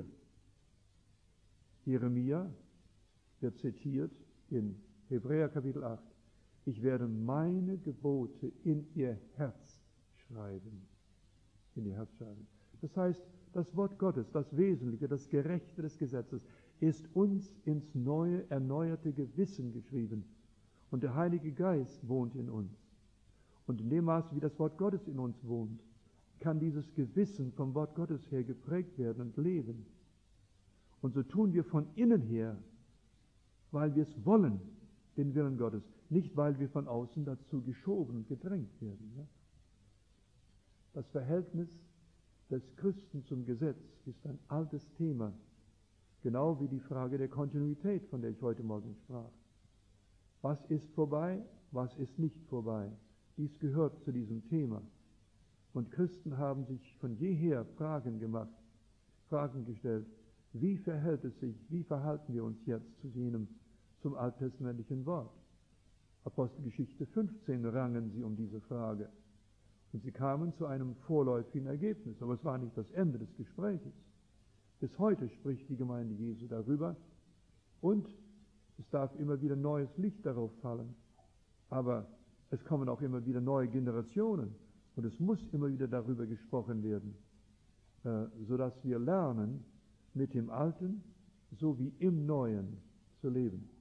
Jeremia wird zitiert in Hebräer Kapitel acht. Ich werde meine Gebote in ihr Herz schreiben. In ihr Herz schreiben. Das heißt, das Wort Gottes, das Wesentliche, das Gerechte des Gesetzes, ist uns ins neue, erneuerte Gewissen geschrieben. Und der Heilige Geist wohnt in uns. Und in dem Maße, wie das Wort Gottes in uns wohnt, kann dieses Gewissen vom Wort Gottes her geprägt werden und leben. Und so tun wir von innen her, weil wir es wollen, den Willen Gottes, nicht weil wir von außen dazu geschoben und gedrängt werden. Ja? Das Verhältnis des Christen zum Gesetz ist ein altes Thema, genau wie die Frage der Kontinuität, von der ich heute Morgen sprach. Was ist vorbei, was ist nicht vorbei? Dies gehört zu diesem Thema. Und Christen haben sich von jeher Fragen gemacht, Fragen gestellt. Wie verhält es sich, wie verhalten wir uns jetzt zu jenem, zum alttestamentlichen Wort? Apostelgeschichte fünfzehn rangen sie um diese Frage. Und sie kamen zu einem vorläufigen Ergebnis, aber es war nicht das Ende des Gespräches. Bis heute spricht die Gemeinde Jesu darüber und es darf immer wieder neues Licht darauf fallen. Aber es kommen auch immer wieder neue Generationen und es muss immer wieder darüber gesprochen werden, äh, sodass wir lernen, mit dem Alten sowie im Neuen zu leben.